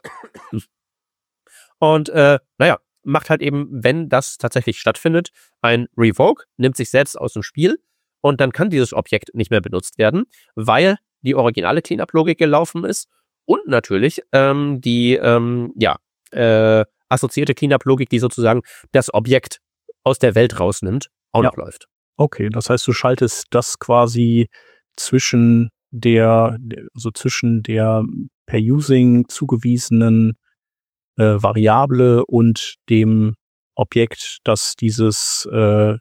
Und macht halt eben, wenn das tatsächlich stattfindet, ein Revoke, nimmt sich selbst aus dem Spiel und dann kann dieses Objekt nicht mehr benutzt werden, weil die originale Cleanup-Logik gelaufen ist und natürlich die assoziierte Cleanup-Logik, die sozusagen das Objekt aus der Welt rausnimmt, auch noch läuft. Okay, das heißt, du schaltest das quasi zwischen der per Using zugewiesenen Variable und dem Objekt, das diese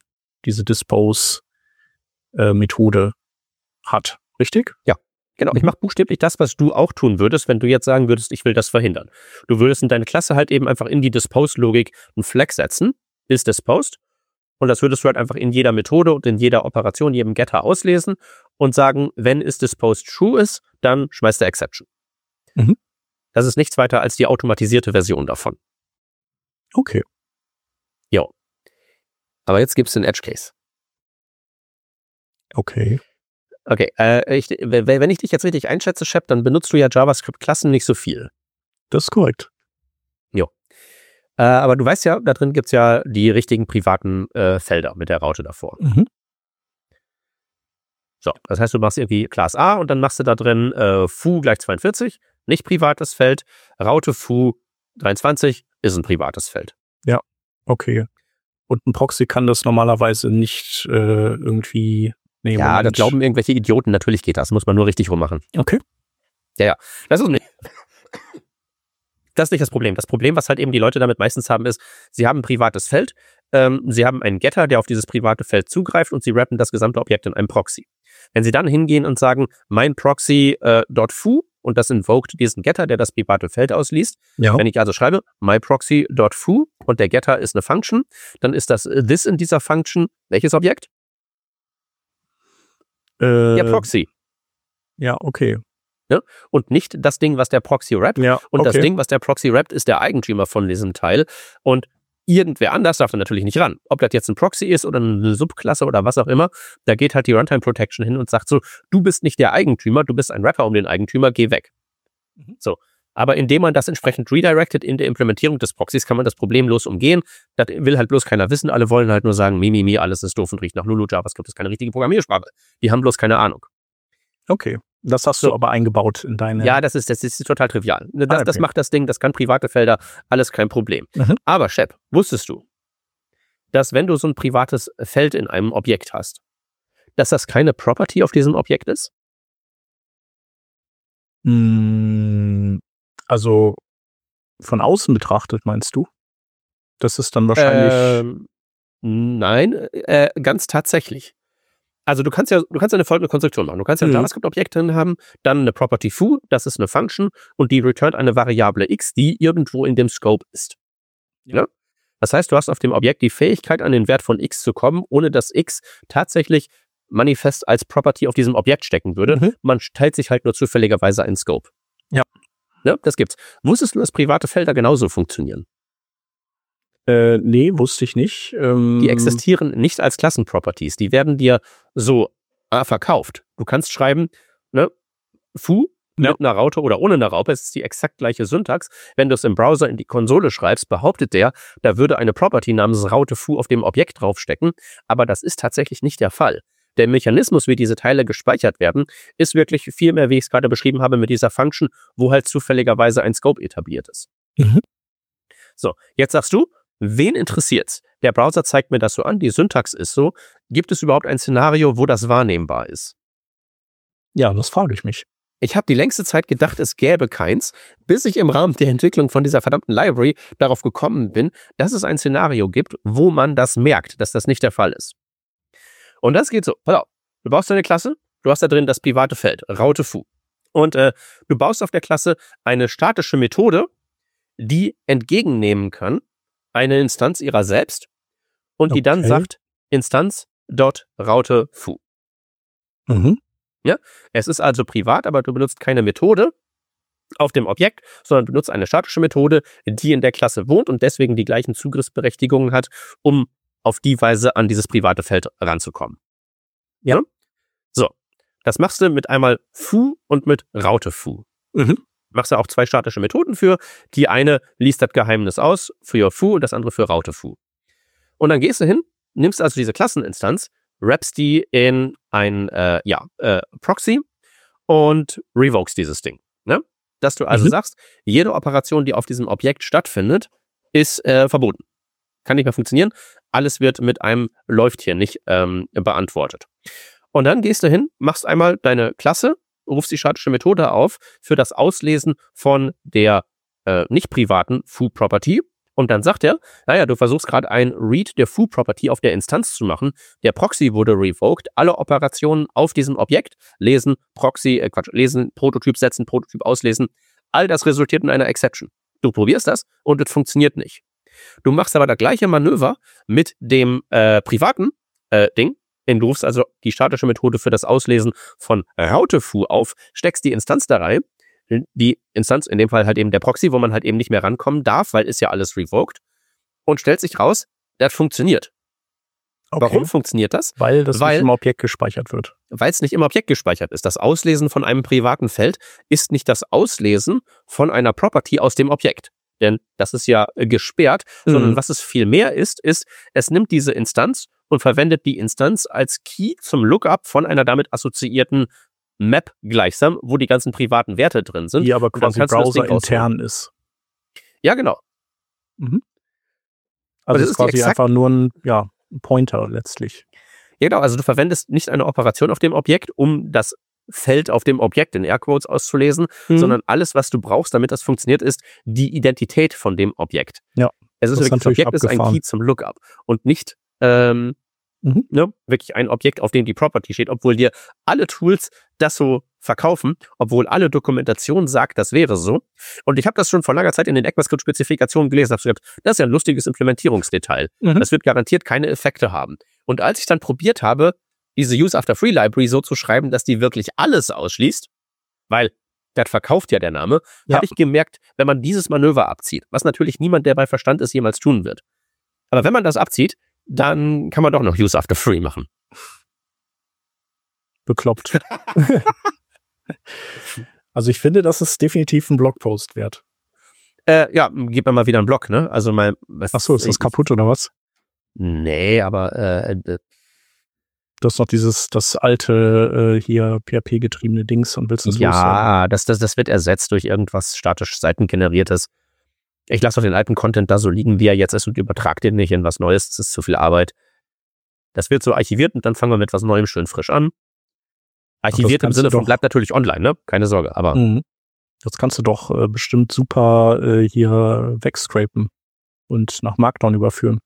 Dispose-Methode hat. Richtig? Ja, genau. Ich mache buchstäblich das, was du auch tun würdest, wenn du jetzt sagen würdest, ich will das verhindern. Du würdest in deine Klasse halt eben einfach in die Dispose-Logik einen Flag setzen, ist disposed, und das würdest du halt einfach in jeder Methode und in jeder Operation, jedem Getter auslesen und sagen, wenn is disposed true ist, dann schmeißt er Exception. Das ist nichts weiter als die automatisierte Version davon. Okay. Jo. Aber jetzt gibt es den Edge Case. Okay. Okay, wenn ich dich jetzt richtig einschätze, Shep, dann benutzt du ja JavaScript-Klassen nicht so viel. Das ist korrekt. Jo. Aber du weißt ja, da drin gibt es ja die richtigen privaten Felder mit der Raute davor. So, das heißt, du machst irgendwie Class A und dann machst du da drin foo gleich 42, nicht privates Feld, Raute foo 23 ist ein privates Feld. Ja, okay. Und ein Proxy kann das normalerweise nicht irgendwie... Nee, ja, Moment. das glauben irgendwelche Idioten, natürlich geht das, muss man nur richtig rummachen. Okay. Ja, das ist nicht das Problem. Das Problem, was halt eben die Leute damit meistens haben, ist, sie haben ein privates Feld, sie haben einen Getter, der auf dieses private Feld zugreift und sie wrappen das gesamte Objekt in einem Proxy. Wenn sie dann hingehen und sagen, mein Proxy .foo und das invoked diesen Getter, der das private Feld ausliest. Ja. Wenn ich also schreibe, myProxy.foo und der Getter ist eine Function, dann ist das this in dieser Function welches Objekt? Der Proxy. Ja, okay. Ja? Und nicht das Ding, was der Proxy rappt. Ja, und okay. das Ding, was der Proxy rappt, ist der Eigentümer von diesem Teil. Und irgendwer anders darf da natürlich nicht ran. Ob das jetzt ein Proxy ist oder eine Subklasse oder was auch immer, da geht halt die Runtime Protection hin und sagt so, du bist nicht der Eigentümer, du bist ein Wrapper um den Eigentümer, geh weg. So. Aber indem man das entsprechend redirected in der Implementierung des Proxys, kann man das problemlos umgehen. Das will halt bloß keiner wissen. Alle wollen halt nur sagen, alles ist doof und riecht nach Lulu. JavaScript ist keine richtige Programmiersprache. Die haben bloß keine Ahnung. Okay. Das hast du aber eingebaut in deine... Ja, das ist total trivial. Das macht das Ding, das kann private Felder, alles kein Problem. Aber, Shep, wusstest du, dass wenn du so ein privates Feld in einem Objekt hast, dass das keine Property auf diesem Objekt ist? Also von außen betrachtet, meinst du? Das ist dann wahrscheinlich... Nein, ganz tatsächlich. Also du kannst eine folgende Konstruktion machen. Du kannst ja ein JavaScript-Objekt drin haben, dann eine Property foo, das ist eine Function und die returnt eine Variable x, die irgendwo in dem Scope ist. Ja? Das heißt, du hast auf dem Objekt die Fähigkeit, an den Wert von x zu kommen, ohne dass x tatsächlich manifest als Property auf diesem Objekt stecken würde. Man teilt sich halt nur zufälligerweise einen Scope. Ja. Das gibt's. Wusstest du, dass private Felder genauso funktionieren? Nee, wusste ich nicht. Die existieren nicht als Klassenproperties. Die werden dir so verkauft. Du kannst schreiben, foo mit einer Raute oder ohne eine Raupe. Es ist die exakt gleiche Syntax. Wenn du es im Browser in die Konsole schreibst, behauptet der, da würde eine Property namens Raute foo auf dem Objekt draufstecken. Aber das ist tatsächlich nicht der Fall. Der Mechanismus, wie diese Teile gespeichert werden, ist wirklich viel mehr, wie ich es gerade beschrieben habe, mit dieser Function, wo halt zufälligerweise ein Scope etabliert ist. So, jetzt sagst du, wen interessiert's? Der Browser zeigt mir das so an, die Syntax ist so. Gibt es überhaupt ein Szenario, wo das wahrnehmbar ist? Ja, das frage ich mich. Ich habe die längste Zeit gedacht, es gäbe keins, bis ich im Rahmen der Entwicklung von dieser verdammten Library darauf gekommen bin, dass es ein Szenario gibt, wo man das merkt, dass das nicht der Fall ist. Und das geht so. Pass auf, du baust deine Klasse, du hast da drin das private Feld, Raute Foo. Und du baust auf der Klasse eine statische Methode, die entgegennehmen kann, eine Instanz ihrer selbst und die dann sagt, Instanz.Raute Foo. Mhm. Ja, es ist also privat, aber du benutzt keine Methode auf dem Objekt, sondern benutzt eine statische Methode, die in der Klasse wohnt und deswegen die gleichen Zugriffsberechtigungen hat, um auf die Weise an dieses private Feld ranzukommen. Ja? So, das machst du mit einmal Foo und mit Raute Foo. Mhm. Machst du auch 2 statische Methoden für. Die eine liest das Geheimnis aus für Foo und das andere für Raute Foo. Und dann gehst du hin, nimmst also diese Klasseninstanz, wrappst die in ein Proxy und revokest dieses Ding. Ne? Dass du also sagst, jede Operation, die auf diesem Objekt stattfindet, ist verboten. Kann nicht mehr funktionieren. Alles wird mit einem läuft hier nicht beantwortet. Und dann gehst du hin, machst einmal deine Klasse, rufst die statische Methode auf für das Auslesen von der nicht privaten Foo-Property. Und dann sagt er, naja, du versuchst gerade ein Read der Foo-Property auf der Instanz zu machen. Der Proxy wurde revoked. Alle Operationen auf diesem Objekt, lesen, lesen, Prototyp setzen, Prototyp auslesen. All das resultiert in einer Exception. Du probierst das und es funktioniert nicht. Du machst aber das gleiche Manöver mit dem privaten Ding. Du rufst also die statische Methode für das Auslesen von Raute Foo auf, steckst die Instanz da rein. Die Instanz, in dem Fall halt eben der Proxy, wo man halt eben nicht mehr rankommen darf, weil ist ja alles revoked. Und stellt sich raus, das funktioniert. Okay. Warum funktioniert das? Weil das nicht im Objekt gespeichert wird. Weil es nicht im Objekt gespeichert ist. Das Auslesen von einem privaten Feld ist nicht das Auslesen von einer Property aus dem Objekt. Denn das ist ja gesperrt, sondern was es viel mehr ist, es nimmt diese Instanz und verwendet die Instanz als Key zum Lookup von einer damit assoziierten Map gleichsam, wo die ganzen privaten Werte drin sind. Die aber quasi browser-intern ist. Ja, genau. Mhm. Also es ist quasi einfach nur ein Pointer letztlich. Ja, genau. Also du verwendest nicht eine Operation auf dem Objekt, um das Feld auf dem Objekt in Airquotes auszulesen, sondern alles, was du brauchst, damit das funktioniert, ist die Identität von dem Objekt. Ja. Es ist wirklich, das Objekt ist ein Key zum Lookup und nicht wirklich ein Objekt, auf dem die Property steht, obwohl dir alle Tools das so verkaufen, obwohl alle Dokumentation sagt, das wäre so. Und ich habe das schon vor langer Zeit in den ECMAScript-Spezifikationen gelesen, habe gesagt, das ist ja ein lustiges Implementierungsdetail. Das wird garantiert keine Effekte haben. Und als ich dann probiert habe, diese Use-After-Free-Library so zu schreiben, dass die wirklich alles ausschließt, weil das verkauft ja der Name, habe ich gemerkt, wenn man dieses Manöver abzieht, was natürlich niemand, der bei Verstand ist, jemals tun wird. Aber wenn man das abzieht, dann kann man doch noch Use-After-Free machen. Bekloppt. Also ich finde, das ist definitiv ein Blogpost wert. Gib mir mal wieder einen Blog, ne? Also mal. Achso, ist das kaputt oder was? Nee, aber du hast noch das alte hier PHP-getriebene Dings und willst das loswerden. Ja, das wird ersetzt durch irgendwas statisch seitengeneriertes. Ich lasse doch den alten Content da so liegen, wie er jetzt ist und übertrage den nicht in was Neues. Das ist zu viel Arbeit. Das wird so archiviert und dann fangen wir mit was Neuem schön frisch an. Archiviert im Sinne von bleibt natürlich online, ne? Keine Sorge, aber. Das kannst du doch bestimmt super hier wegscrapen und nach Markdown überführen.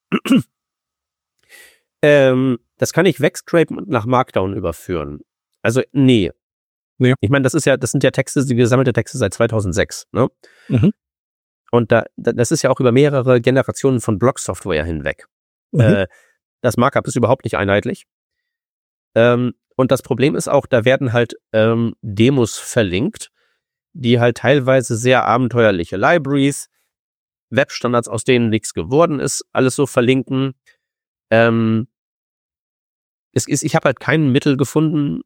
Das kann ich wegscrapen und nach Markdown überführen. Also, nee. Ich meine, das sind ja Texte, die gesammelte Texte seit 2006, ne? Und das ist ja auch über mehrere Generationen von Blog-Software hinweg. Das Markup ist überhaupt nicht einheitlich. Und das Problem ist auch, da werden halt Demos verlinkt, die halt teilweise sehr abenteuerliche Libraries, Webstandards, aus denen nichts geworden ist, alles so verlinken. Ich habe halt kein Mittel gefunden,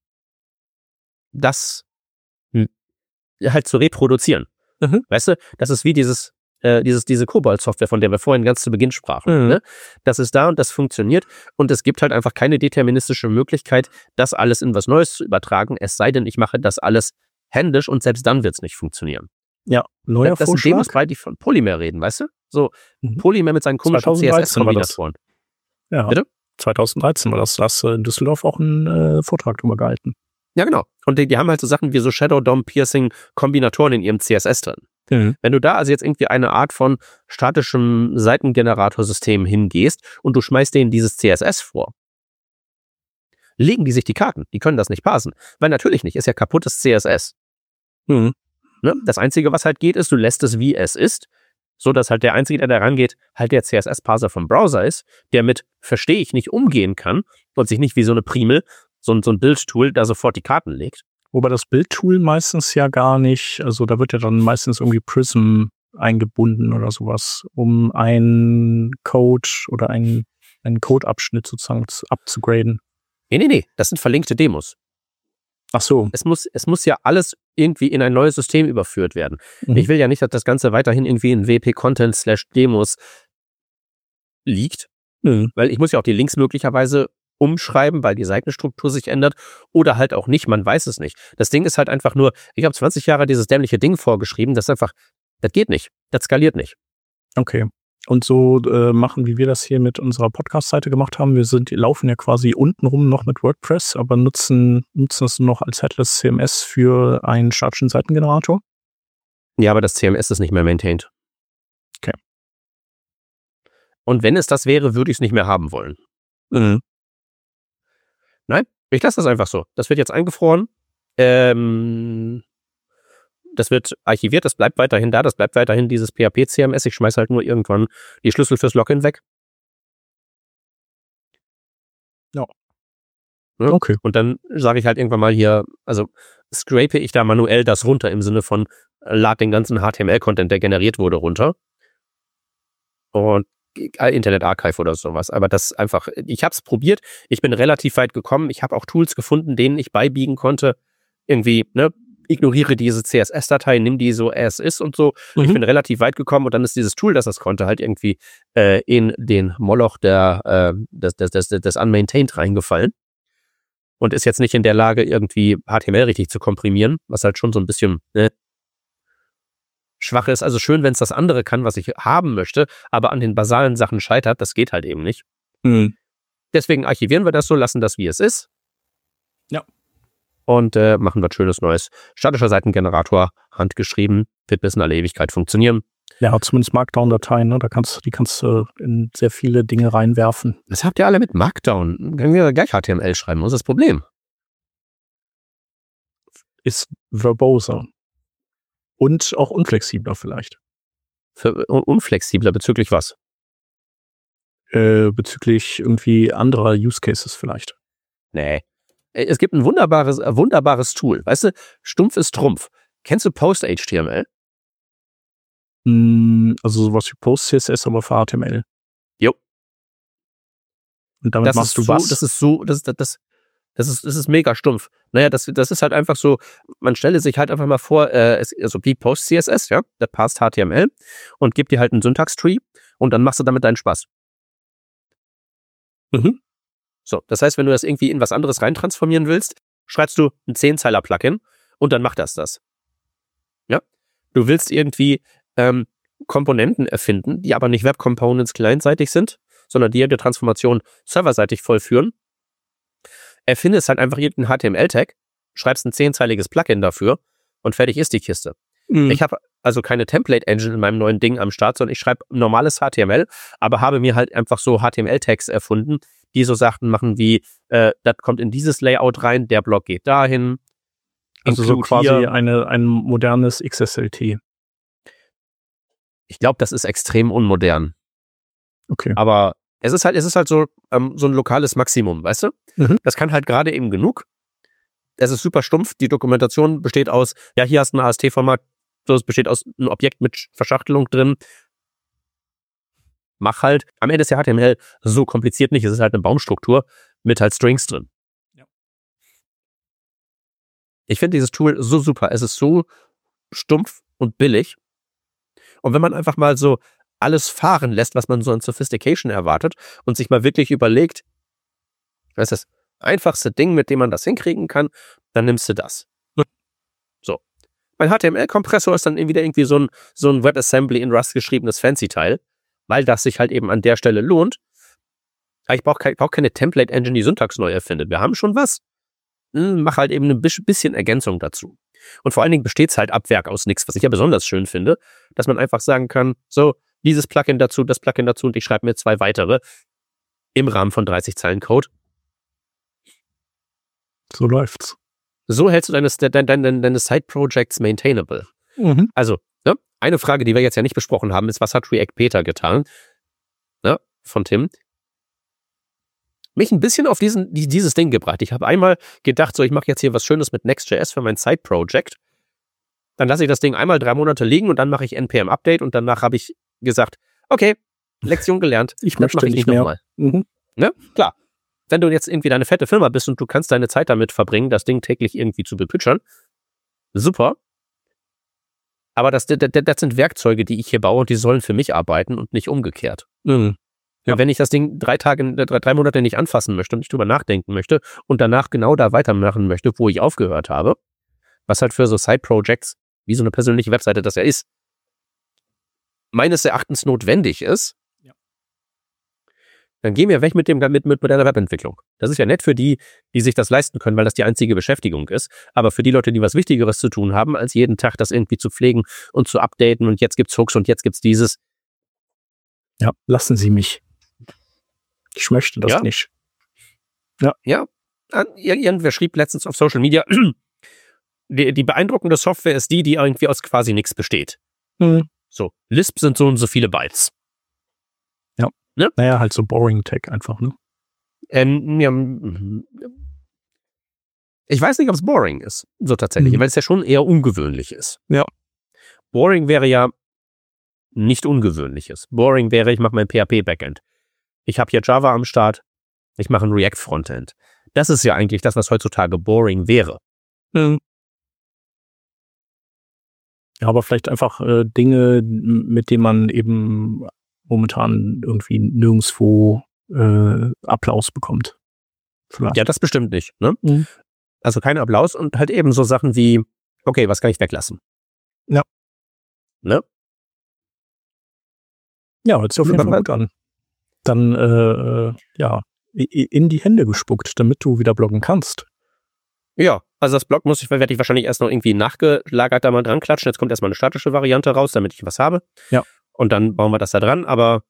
das halt zu reproduzieren. Weißt du, das ist wie diese Kobold-Software, von der wir vorhin ganz zu Beginn sprachen. Ne? Das ist da und das funktioniert und es gibt halt einfach keine deterministische Möglichkeit, das alles in was Neues zu übertragen, es sei denn, ich mache das alles händisch und selbst dann wird es nicht funktionieren. Ja, neuer das Vorschlag. sind Demos, weil die von Polymer reden, weißt du? So, Polymer mit seinen komischen CSS-Kombinatoren. Ja, bitte? 2013 war das. Da hast du in Düsseldorf auch einen Vortrag drüber gehalten. Ja, genau. Und die haben halt so Sachen wie so Shadow DOM Piercing Kombinatoren in ihrem CSS drin. Mhm. Wenn du da also jetzt irgendwie eine Art von statischem Seitengeneratorsystem hingehst und du schmeißt denen dieses CSS vor, legen die sich die Karten. Die können das nicht parsen. Weil natürlich nicht, ist ja kaputtes CSS. Mhm. Ne? Das Einzige, was halt geht, ist, du lässt es wie es ist, so dass halt der Einzige, der da rangeht, halt der CSS-Parser vom Browser ist, der mit verstehe ich nicht umgehen kann und sich nicht wie so eine Primel, so ein Bildtool da sofort die Karten legt. Wobei das Bildtool meistens ja gar nicht, also da wird ja dann meistens irgendwie Prism eingebunden oder sowas, um einen Code oder einen Codeabschnitt sozusagen abzugraden. Nee, das sind verlinkte Demos. Ach so. Es muss ja alles irgendwie in ein neues System überführt werden. Mhm. Ich will ja nicht, dass das Ganze weiterhin irgendwie in wp-content/demos liegt, weil ich muss ja auch die Links möglicherweise umschreiben, weil die Seitenstruktur sich ändert oder halt auch nicht, man weiß es nicht. Das Ding ist halt einfach nur, ich habe 20 Jahre dieses dämliche Ding vorgeschrieben, das geht nicht, das skaliert nicht. Okay. Und so machen, wie wir das hier mit unserer Podcast-Seite gemacht haben. Wir laufen ja quasi untenrum noch mit WordPress, aber nutzen es noch als Headless CMS für einen statischen Seitengenerator. Ja, aber das CMS ist nicht mehr maintained. Okay. Und wenn es das wäre, würde ich es nicht mehr haben wollen. Mhm. Nein, ich lasse das einfach so. Das wird jetzt eingefroren. Das wird archiviert, das bleibt weiterhin da, das bleibt weiterhin dieses PHP-CMS. Ich schmeiße halt nur irgendwann die Schlüssel fürs Login weg. Ja. Ja? Okay. Und dann sage ich halt irgendwann mal hier, also scrape ich da manuell das runter im Sinne von lad den ganzen HTML-Content, der generiert wurde, runter. Und Internet Archive oder sowas. Aber das einfach, ich habe es probiert, ich bin relativ weit gekommen, ich habe auch Tools gefunden, denen ich beibiegen konnte, irgendwie, ignoriere diese CSS-Datei, nimm die so as ist und so. Mhm. Ich bin relativ weit gekommen und dann ist dieses Tool, das konnte, halt irgendwie in den Moloch des Unmaintained reingefallen und ist jetzt nicht in der Lage, irgendwie HTML richtig zu komprimieren, was halt schon so ein bisschen schwach ist. Also schön, wenn es das andere kann, was ich haben möchte, aber an den basalen Sachen scheitert, das geht halt eben nicht. Mhm. Deswegen archivieren wir das so, lassen das, wie es ist. Ja. Und machen was Schönes Neues. Statischer Seitengenerator, handgeschrieben, wird bis in alle Ewigkeit funktionieren. Ja, zumindest Markdown-Dateien, ne? Die kannst du in sehr viele Dinge reinwerfen. Das habt ihr alle mit Markdown. Können wir gleich HTML schreiben, was ist das Problem? Ist verboser. Und auch unflexibler vielleicht. Unflexibler bezüglich was? Bezüglich irgendwie anderer Use Cases vielleicht. Nee. Es gibt ein wunderbares Tool. Weißt du, stumpf ist Trumpf. Kennst du Post-HTML? Also sowas wie Post-CSS, aber für HTML. Jo. Und damit machst du was? Das ist mega stumpf. Naja, das ist halt einfach so, man stelle sich halt einfach mal vor, also wie Post-CSS, ja, das passt HTML und gibt dir halt einen Syntax-Tree und dann machst du damit deinen Spaß. Mhm. So, das heißt, wenn du das irgendwie in was anderes reintransformieren willst, schreibst du ein 10-Zeiler-Plugin und dann macht das. Ja? Du willst irgendwie Komponenten erfinden, die aber nicht Web-Components clientseitig sind, sondern die die Transformation serverseitig vollführen. Erfindest halt einfach irgendeinen HTML-Tag, schreibst ein 10-zeiliges Plugin dafür und fertig ist die Kiste. Mhm. Ich habe also keine Template-Engine in meinem neuen Ding am Start, sondern ich schreibe normales HTML, aber habe mir halt einfach so HTML-Tags erfunden, die so Sachen machen wie, das kommt in dieses Layout rein, der Block geht dahin. Also so quasi ein modernes XSLT. Ich glaube, das ist extrem unmodern. Okay. Aber es ist halt so ein lokales Maximum, weißt du? Mhm. Das kann halt gerade eben genug. Es ist super stumpf. Die Dokumentation besteht aus, ja, hier hast du ein AST-Format, so, es besteht aus einem Objekt mit Verschachtelung drin. Mach halt. Am Ende ist ja HTML so kompliziert nicht. Es ist halt eine Baumstruktur mit halt Strings drin. Ja. Ich finde dieses Tool so super. Es ist so stumpf und billig. Und wenn man einfach mal so alles fahren lässt, was man so an Sophistication erwartet und sich mal wirklich überlegt, das ist das einfachste Ding, mit dem man das hinkriegen kann, dann nimmst du das. So. Mein HTML-Kompressor ist dann wieder irgendwie so ein WebAssembly in Rust geschriebenes Fancy-Teil, weil das sich halt eben an der Stelle lohnt. Aber ich brauche keine Template-Engine, die Syntax neu erfindet. Wir haben schon was. mach halt eben ein bisschen Ergänzung dazu. Und vor allen Dingen besteht es halt ab Werk aus nichts, was ich ja besonders schön finde, dass man einfach sagen kann, so, dieses Plugin dazu, das Plugin dazu und ich schreibe mir 2 weitere im Rahmen von 30 Zeilen Code. So läuft's. So hältst du deine Side-Projects maintainable. Mhm. Also, ne, eine Frage, die wir jetzt ja nicht besprochen haben, ist, was hat React Beta getan? Ne, von Tim. Mich ein bisschen auf dieses Ding gebracht. Ich habe einmal gedacht, so, ich mache jetzt hier was Schönes mit Next.js für mein Side-Project. Dann lasse ich das Ding einmal 3 Monate liegen und dann mache ich NPM-Update und danach habe ich gesagt, okay, Lektion gelernt. Ich möchte nicht mehr. Nochmal. Ne? Klar. Wenn du jetzt irgendwie deine fette Firma bist und du kannst deine Zeit damit verbringen, das Ding täglich irgendwie zu bepitchern, super. Aber das sind Werkzeuge, die ich hier baue und die sollen für mich arbeiten und nicht umgekehrt. Mhm. Ja. Wenn ich das Ding 3 Monate nicht anfassen möchte und nicht drüber nachdenken möchte und danach genau da weitermachen möchte, wo ich aufgehört habe, was halt für so Side-Projects, wie so eine persönliche Webseite das ja ist, meines Erachtens notwendig ist, dann gehen wir weg mit deiner Webentwicklung. Das ist ja nett für die sich das leisten können, weil das die einzige Beschäftigung ist. Aber für die Leute, die was Wichtigeres zu tun haben, als jeden Tag das irgendwie zu pflegen und zu updaten und jetzt gibt's Hooks und jetzt gibt's dieses. Ja, lassen Sie mich. Ich möchte das nicht. Ja. Irgendwer schrieb letztens auf Social Media, die beeindruckende Software ist die irgendwie aus quasi nichts besteht. Mhm. So, Lisp sind so und so viele Bytes. Ja. Ne? Naja, halt so Boring Tech einfach, ne? Ich weiß nicht, ob es boring ist, so tatsächlich, weil es ja schon eher ungewöhnlich ist. Ja. Boring wäre ja nicht Ungewöhnliches. Boring wäre, ich mache mein PHP-Backend. Ich habe hier Java am Start, ich mache ein React-Frontend. Das ist ja eigentlich das, was heutzutage boring wäre. Mhm. Ja, aber vielleicht einfach Dinge, mit denen man eben momentan irgendwie nirgendwo Applaus bekommt. Vielleicht. Ja, das bestimmt nicht. Ne? Mhm. Also kein Applaus und halt eben so Sachen wie, okay, was kann ich weglassen? Ja. Ne? Ja, hört sich auf jeden Fall gut an. Dann, in die Hände gespuckt, damit du wieder bloggen kannst. Ja, also das Blog werde ich wahrscheinlich erst noch irgendwie nachgelagert da mal dran klatschen. Jetzt kommt erstmal eine statische Variante raus, damit ich was habe. Ja. Und dann bauen wir das da dran, aber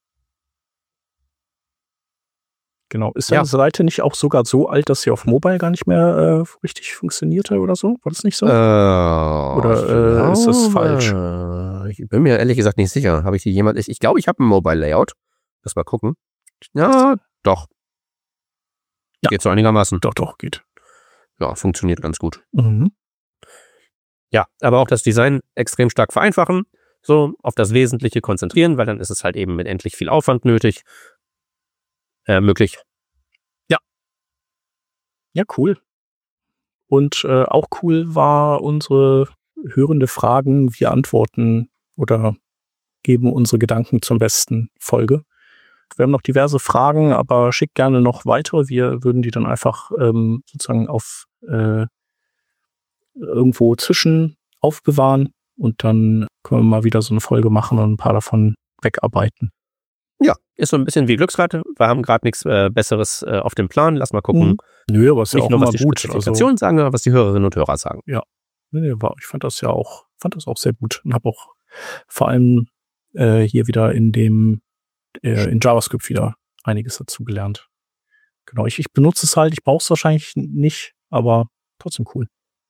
genau. Ist deine Seite nicht auch sogar so alt, dass sie auf Mobile gar nicht mehr richtig funktionierte oder so? War das nicht so? Oder ist das falsch? Ich bin mir ehrlich gesagt nicht sicher. Habe ich die jemals... Ich glaube, ich habe ein Mobile-Layout. Lass mal gucken. Ja, doch. Ja. Geht so einigermaßen. Doch, geht. Ja, funktioniert ganz gut. Mhm. Ja, aber auch das Design extrem stark vereinfachen. So, auf das Wesentliche konzentrieren, weil dann ist es halt eben mit endlich viel Aufwand möglich. Ja. Ja, cool. Und auch cool war unsere hörende Fragen, wir antworten oder geben unsere Gedanken zum besten Folge. Wir haben noch diverse Fragen, aber schickt gerne noch weitere. Wir würden die dann einfach sozusagen auf irgendwo zwischen aufbewahren und dann können wir mal wieder so eine Folge machen und ein paar davon wegarbeiten. Ja, ist so ein bisschen wie Glücksrate. Wir haben gerade nichts Besseres auf dem Plan. Lass mal gucken. Nö, aber ist ja auch nur, immer was die gut. Spezifikationen sagen, aber was die Hörerinnen und Hörer sagen. Ja, ich fand das auch sehr gut und habe auch vor allem hier wieder in JavaScript wieder einiges dazu gelernt. Genau, ich benutze es halt, ich brauche es wahrscheinlich nicht, aber trotzdem cool.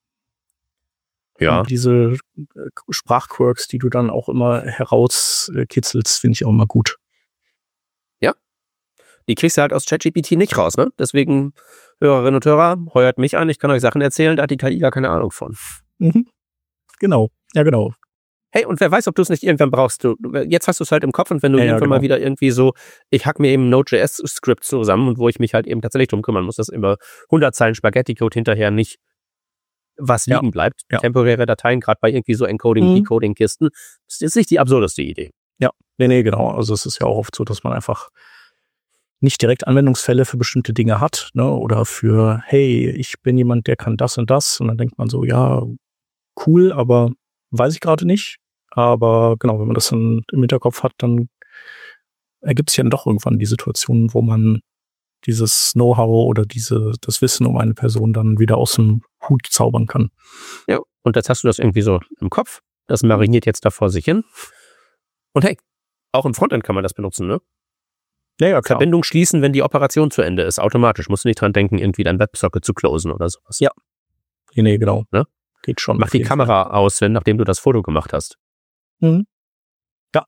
Ja. Und diese Sprachquirks, die du dann auch immer herauskitzelst, finde ich auch immer gut. Ja. Die kriegst du halt aus ChatGPT nicht raus, ne? Deswegen, Hörerinnen und Hörer, heuert mich an, ich kann euch Sachen erzählen, da hat die KI gar keine Ahnung von. Mhm. Genau, ja genau. Hey, und wer weiß, ob du es nicht irgendwann brauchst. Jetzt hast du es halt im Kopf und wenn du irgendwann mal wieder irgendwie so, ich hack mir eben ein Node.js-Skript zusammen und wo ich mich halt eben tatsächlich drum kümmern muss, dass immer 100 Zeilen Spaghetti-Code hinterher nicht was liegen bleibt. Ja. Temporäre Dateien, gerade bei irgendwie so Encoding, Decoding-Kisten. Das ist nicht die absurdeste Idee. Ja, nee, genau. Also es ist ja auch oft so, dass man einfach nicht direkt Anwendungsfälle für bestimmte Dinge hat, ne? Oder für, hey, ich bin jemand, der kann das und das. Und dann denkt man so, ja, cool, aber weiß ich gerade nicht. Aber genau, wenn man das dann im Hinterkopf hat, dann ergibt es ja dann doch irgendwann die Situation, wo man dieses Know-how oder das Wissen um eine Person dann wieder aus dem Hut zaubern kann. Ja, und jetzt hast du das irgendwie so im Kopf. Das mariniert jetzt da vor sich hin. Und hey, auch im Frontend kann man das benutzen, ne? Ja, klar. Verbindung schließen, wenn die Operation zu Ende ist, automatisch. Musst du nicht dran denken, irgendwie dein Websocket zu closen oder sowas. Ja. Nee, genau. Ne? Geht schon. Mach die Kamera aus, nachdem du das Foto gemacht hast. Mhm. Ja.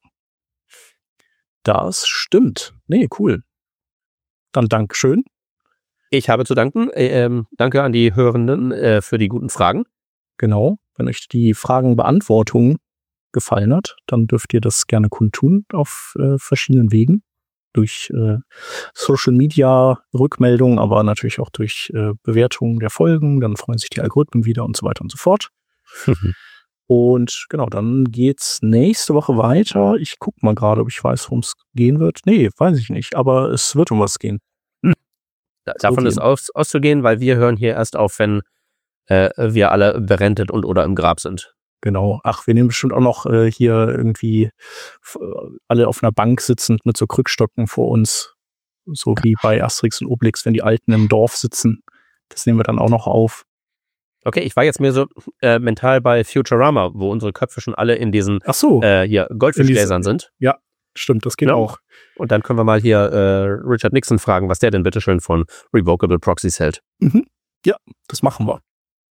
Das stimmt. Nee, cool. Dann Dankeschön. Ich habe zu danken. Danke an die Hörenden für die guten Fragen. Genau. Wenn euch die Fragenbeantwortung gefallen hat, dann dürft ihr das gerne kundtun auf verschiedenen Wegen. Durch Social Media Rückmeldungen, aber natürlich auch durch Bewertungen der Folgen. Dann freuen sich die Algorithmen wieder und so weiter und so fort. Und genau, dann geht's nächste Woche weiter. Ich guck mal gerade, ob ich weiß, worum es gehen wird. Nee, weiß ich nicht, aber es wird um was gehen. Davon ist auszugehen, weil wir hören hier erst auf, wenn wir alle berentet und oder im Grab sind. Genau. Ach, wir nehmen bestimmt auch noch hier irgendwie alle auf einer Bank sitzend mit so Krückstocken vor uns. So wie bei Asterix und Obelix, wenn die Alten im Dorf sitzen. Das nehmen wir dann auch noch auf. Okay, ich war jetzt mir so mental bei Futurama, wo unsere Köpfe schon alle in diesen hier Goldfischgläsern sind. Ja, stimmt, das geht auch. Und dann können wir mal hier Richard Nixon fragen, was der denn bitteschön von Revocable Proxies hält. Mhm. Ja, das machen wir.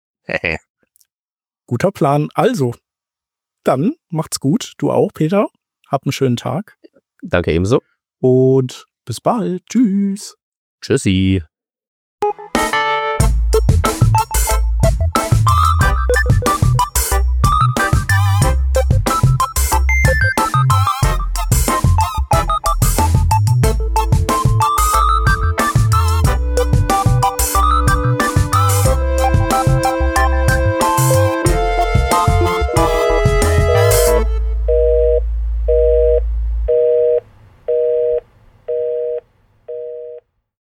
Guter Plan. Also, dann macht's gut. Du auch, Peter. Hab einen schönen Tag. Danke ebenso. Und bis bald. Tschüss. Tschüssi.